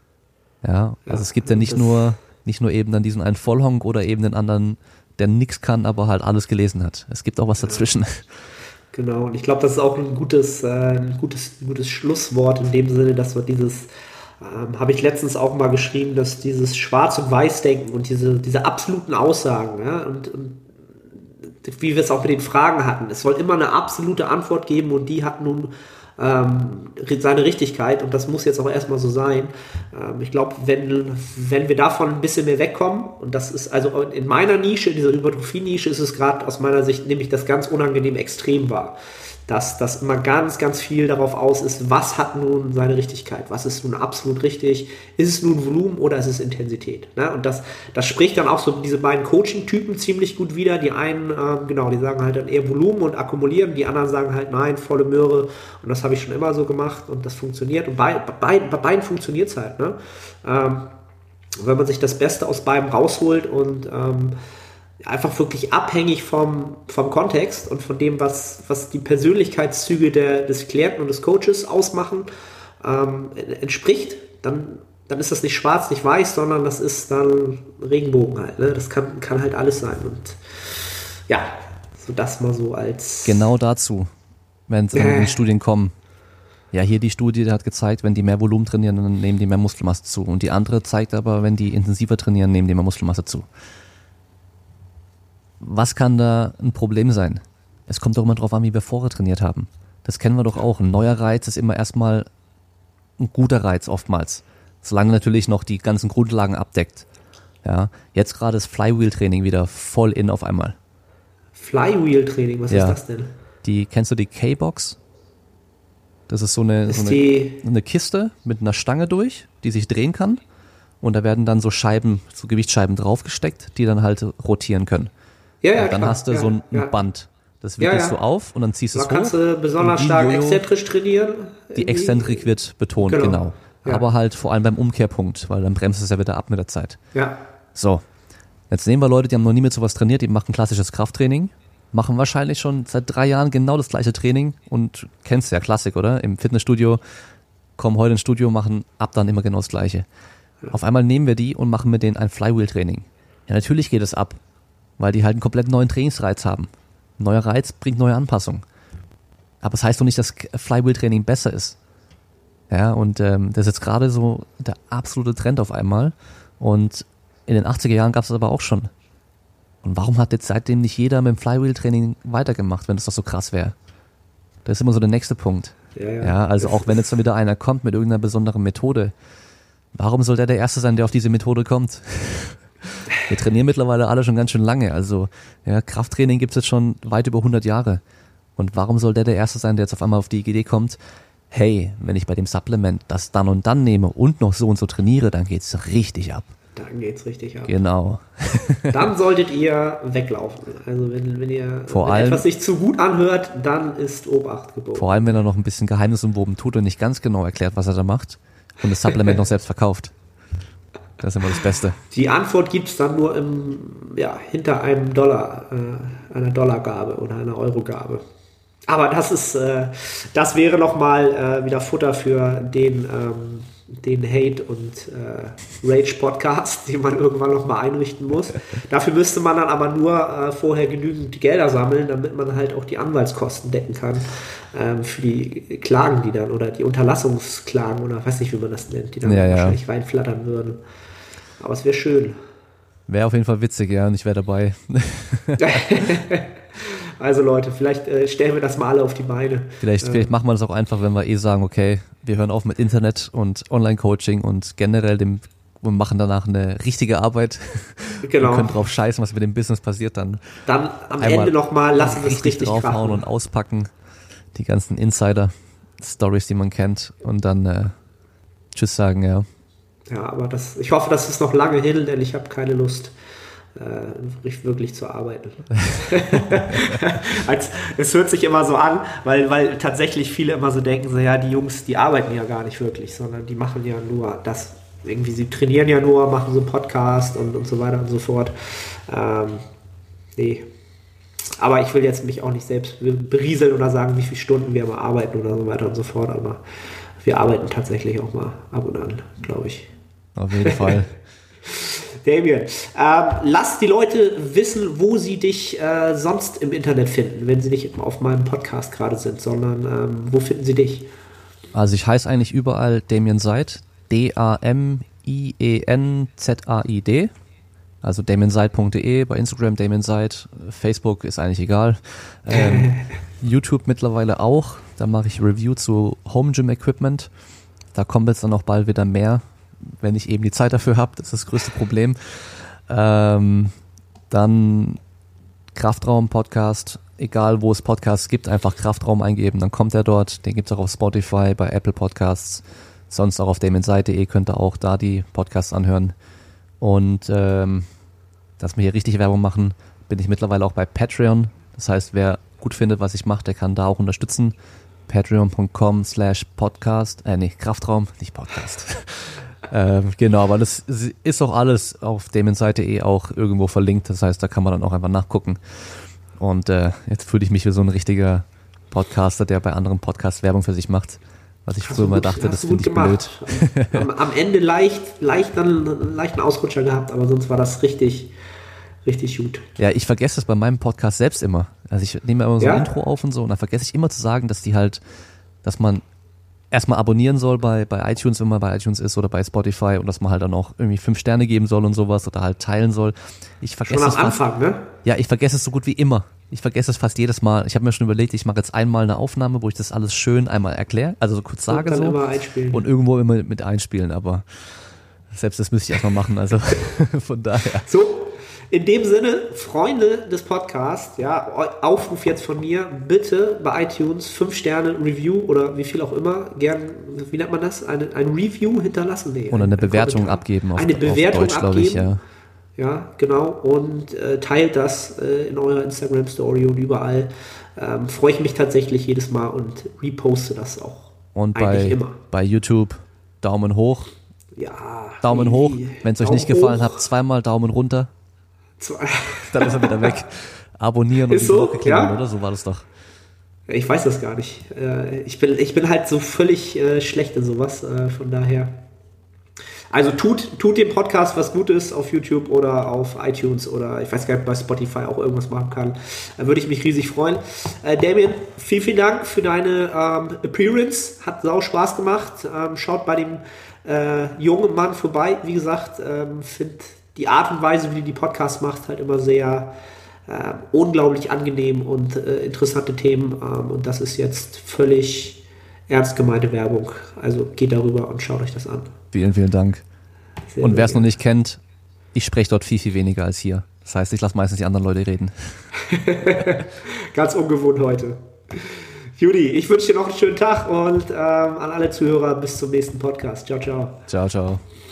Ja, also ja, es gibt ja nicht nur, nicht nur eben dann diesen einen Vollhonk oder eben den anderen, der nichts kann, aber halt alles gelesen hat. Es gibt auch was dazwischen. Ja. Genau, und ich glaube, das ist auch ein gutes, äh, ein gutes, gutes Schlusswort in dem Sinne, dass wir dieses, ähm, habe ich letztens auch mal geschrieben, dass dieses Schwarz- und Weiß-Denken und diese, diese absoluten Aussagen, ja, und, und wie wir es auch mit den Fragen hatten, es soll immer eine absolute Antwort geben und die hat nun ähm, seine Richtigkeit und das muss jetzt auch erstmal so sein. Ähm, ich glaube, wenn, wenn wir davon ein bisschen mehr wegkommen, und das ist also in meiner Nische, in dieser Hypertrophie-Nische, ist es gerade aus meiner Sicht nämlich das ganz unangenehm extrem war. Dass das immer ganz, ganz viel darauf aus ist, was hat nun seine Richtigkeit, was ist nun absolut richtig, ist es nun Volumen oder ist es Intensität, ne? Und das, das spricht dann auch so diese beiden Coaching-Typen ziemlich gut wider, die einen, ähm, genau, die sagen halt dann eher Volumen und akkumulieren, die anderen sagen halt nein, volle Möhre und das habe ich schon immer so gemacht und das funktioniert und bei, bei, bei beiden funktioniert es halt, ne? Ähm, wenn man sich das Beste aus beiden rausholt und ähm, einfach wirklich abhängig vom, vom Kontext und von dem, was, was die Persönlichkeitszüge der, des Klienten und des Coaches ausmachen, ähm, entspricht, dann, dann ist das nicht schwarz, nicht weiß, sondern das ist dann Regenbogen halt. Ne? Das kann, kann halt alles sein. Und ja, so das mal so als... Genau dazu, wenn es äh. in Studien kommen. Ja, hier die Studie, die hat gezeigt, wenn die mehr Volumen trainieren, dann nehmen die mehr Muskelmasse zu. Und die andere zeigt aber, wenn die intensiver trainieren, nehmen die mehr Muskelmasse zu. Was kann da ein Problem sein? Es kommt doch immer drauf an, wie wir vorher trainiert haben. Das kennen wir doch auch. Ein neuer Reiz ist immer erstmal ein guter Reiz oftmals. Solange natürlich noch die ganzen Grundlagen abdeckt. Ja, jetzt gerade ist Flywheel-Training wieder voll in auf einmal. Flywheel-Training, was ja. ist das denn? Die, kennst du die K-Box? Das ist so eine, ist so eine, eine Kiste mit einer Stange durch, die sich drehen kann. Und da werden dann so Scheiben, so Gewichtsscheiben draufgesteckt, die dann halt rotieren können. Ja, ja, dann klar. hast du ja, so ein ja. Band. Das wickelst ja, ja. du auf und dann ziehst du es hoch. Da kannst du besonders stark Jojo, exzentrisch trainieren. Die Exzentrik wird betont, genau. genau. Ja. Aber halt vor allem beim Umkehrpunkt, weil dann bremst es ja wieder ab mit der Zeit. Ja. So, jetzt nehmen wir Leute, die haben noch nie mit sowas trainiert, die machen klassisches Krafttraining, machen wahrscheinlich schon seit drei Jahren genau das gleiche Training und kennst ja, Klassik, oder? Im Fitnessstudio, kommen heute ins Studio, machen ab dann immer genau das Gleiche. Ja. Auf einmal nehmen wir die und machen mit denen ein Flywheel-Training. Ja, natürlich geht es ab. Weil die halt einen komplett neuen Trainingsreiz haben. Ein neuer Reiz bringt neue Anpassungen. Aber das heißt doch nicht, dass Flywheel-Training besser ist. Ja, und ähm, das ist jetzt gerade so der absolute Trend auf einmal. Und in den achtziger Jahren gab es das aber auch schon. Und warum hat jetzt seitdem nicht jeder mit dem Flywheel-Training weitergemacht, wenn das doch so krass wäre? Das ist immer so der nächste Punkt. Ja, ja. ja also auch wenn jetzt dann wieder einer kommt mit irgendeiner besonderen Methode, warum soll der der Erste sein, der auf diese Methode kommt? Wir trainieren mittlerweile alle schon ganz schön lange, also ja, Krafttraining gibt es jetzt schon weit über hundert Jahre. Und warum soll der der Erste sein, der jetzt auf einmal auf die Idee kommt, hey, wenn ich bei dem Supplement das dann und dann nehme und noch so und so trainiere, dann geht's richtig ab. Dann geht's richtig ab. Genau. Dann solltet ihr weglaufen. Also wenn, wenn ihr vor wenn allem, etwas sich zu gut anhört, dann ist Obacht geboten. Vor allem, wenn er noch ein bisschen geheimnisumwoben tut und nicht ganz genau erklärt, was er da macht und das Supplement noch selbst verkauft. Das ist immer das Beste. Die Antwort gibt es dann nur im, ja, hinter einem Dollar, äh, einer Dollargabe oder einer Eurogabe. Aber das ist, äh, das wäre nochmal äh, wieder Futter für den, ähm, den Hate- und äh, Rage-Podcast, den man irgendwann nochmal einrichten muss. Dafür müsste man dann aber nur äh, vorher genügend Gelder sammeln, damit man halt auch die Anwaltskosten decken kann ähm, für die Klagen, die dann, oder die Unterlassungsklagen, oder weiß nicht, wie man das nennt, die dann ja, wahrscheinlich ja. reinflattern würden. Aber es wäre schön. Wäre auf jeden Fall witzig, ja, und ich wäre dabei. Also Leute, vielleicht äh, stellen wir das mal alle auf die Beine. Vielleicht, ähm. vielleicht machen wir das auch einfach, wenn wir eh sagen, okay, wir hören auf mit Internet und Online-Coaching und generell dem, und machen danach eine richtige Arbeit. Genau. Und können drauf scheißen, was mit dem Business passiert, dann. Dann am Ende nochmal lassen wir es richtig, richtig draufhauen krachen. Und auspacken. Die ganzen Insider-Stories, die man kennt. Und dann äh, tschüss sagen, ja. Ja, aber das, ich hoffe, das ist noch lange hin, denn ich habe keine Lust, äh, wirklich zu arbeiten. Als, es hört sich immer so an, weil, weil tatsächlich viele immer so denken, so, ja, die Jungs, die arbeiten ja gar nicht wirklich, sondern die machen ja nur das, irgendwie, sie trainieren ja nur, machen so einen Podcast und, und so weiter und so fort. Ähm, nee. Aber ich will jetzt mich auch nicht selbst berieseln oder sagen, wie viele Stunden wir mal arbeiten oder so weiter und so fort, aber wir arbeiten tatsächlich auch mal ab und an, glaube ich. Auf jeden Fall. Damien, ähm, lass die Leute wissen, wo sie dich äh, sonst im Internet finden, wenn sie nicht auf meinem Podcast gerade sind, sondern ähm, wo finden sie dich? Also ich heiße eigentlich überall Damien Seid, D A M I E N Z A I D, also damien seid punkt de, bei Instagram Damien Seid, Facebook ist eigentlich egal, ähm, YouTube mittlerweile auch, da mache ich Review zu Home Gym Equipment, da kommt jetzt dann auch bald wieder mehr, wenn ich eben die Zeit dafür habe, das ist das größte Problem. Ähm, dann Kraftraum-Podcast, egal wo es Podcasts gibt, einfach Kraftraum eingeben, dann kommt er dort, den gibt es auch auf Spotify, bei Apple Podcasts, sonst auch auf damien seid punkt de könnt ihr auch da die Podcasts anhören. Und ähm, dass wir hier richtig Werbung machen, bin ich mittlerweile auch bei Patreon. Das heißt, wer gut findet, was ich mache, der kann da auch unterstützen. patreon punkt com slash podcast, äh nee, Kraftraum, nicht Podcast. ähm, genau, aber das ist auch alles auf damien seid punkt de auch irgendwo verlinkt. Das heißt, da kann man dann auch einfach nachgucken. Und äh, jetzt fühle ich mich wie so ein richtiger Podcaster, der bei anderen Podcasts Werbung für sich macht. Was ich früher mal dachte, das finde ich blöd. Am, am Ende leicht, leicht dann einen leichten Ausrutscher gehabt, aber sonst war das richtig, richtig gut. Ja, ich vergesse das bei meinem Podcast selbst immer. Also ich nehme immer so ein ja. Intro auf und so und dann vergesse ich immer zu sagen, dass die halt, dass man erstmal abonnieren soll bei, bei iTunes, wenn man bei iTunes ist oder bei Spotify und dass man halt dann auch irgendwie fünf Sterne geben soll und sowas oder halt teilen soll. Ich vergesse schon am es fast, Anfang, ne? Ja, ich vergesse es so gut wie immer. Ich vergesse es fast jedes Mal. Ich habe mir schon überlegt, ich mache jetzt einmal eine Aufnahme, wo ich das alles schön einmal erkläre, also so kurz sage und so immer einspielen. Und irgendwo immer mit einspielen, aber selbst das müsste ich erstmal machen, also von daher. So, in dem Sinne, Freunde des Podcasts, ja, Aufruf jetzt von mir, bitte bei iTunes fünf Sterne Review oder wie viel auch immer, gern, wie nennt man das, eine, ein Review hinterlassen. Nee, oder eine ein, Bewertung Kommentar. abgeben auf, eine Bewertung auf Deutsch, glaube ich, ja. Ja, genau. Und äh, teilt das äh, in eurer Instagram-Story und überall. Ähm, freue ich mich tatsächlich jedes Mal und reposte das auch. Und bei, immer. bei YouTube Daumen hoch. Ja. Daumen hoch. Wenn es euch nicht gefallen hat, zweimal Daumen runter. Zwei. Dann ist er wieder weg. Abonnieren und ist so? klingeln, Ja? oder? So war das doch. Ich weiß das gar nicht. Äh, ich, bin, ich bin halt so völlig äh, schlecht in sowas. Äh, von daher. Also tut, tut dem Podcast was Gutes auf YouTube oder auf iTunes oder ich weiß gar nicht, bei Spotify auch irgendwas machen kann. Da würde ich mich riesig freuen. Äh, Damien, vielen, vielen Dank für deine ähm, Appearance. Hat sau Spaß gemacht. Ähm, schaut bei dem äh, jungen Mann vorbei. Wie gesagt, ähm, finde die Art und Weise, wie du die Podcasts machst, halt immer sehr äh, unglaublich angenehm und äh, interessante Themen. Ähm, und das ist jetzt völlig ernst gemeinte Werbung. Also geht darüber und schaut euch das an. Vielen, vielen Dank. Sehr und wer es noch nicht kennt, ich spreche dort viel, viel weniger als hier. Das heißt, ich lasse meistens die anderen Leute reden. Ganz ungewohnt heute. Judy, ich wünsche dir noch einen schönen Tag und ähm, an alle Zuhörer bis zum nächsten Podcast. Ciao, ciao. Ciao, ciao.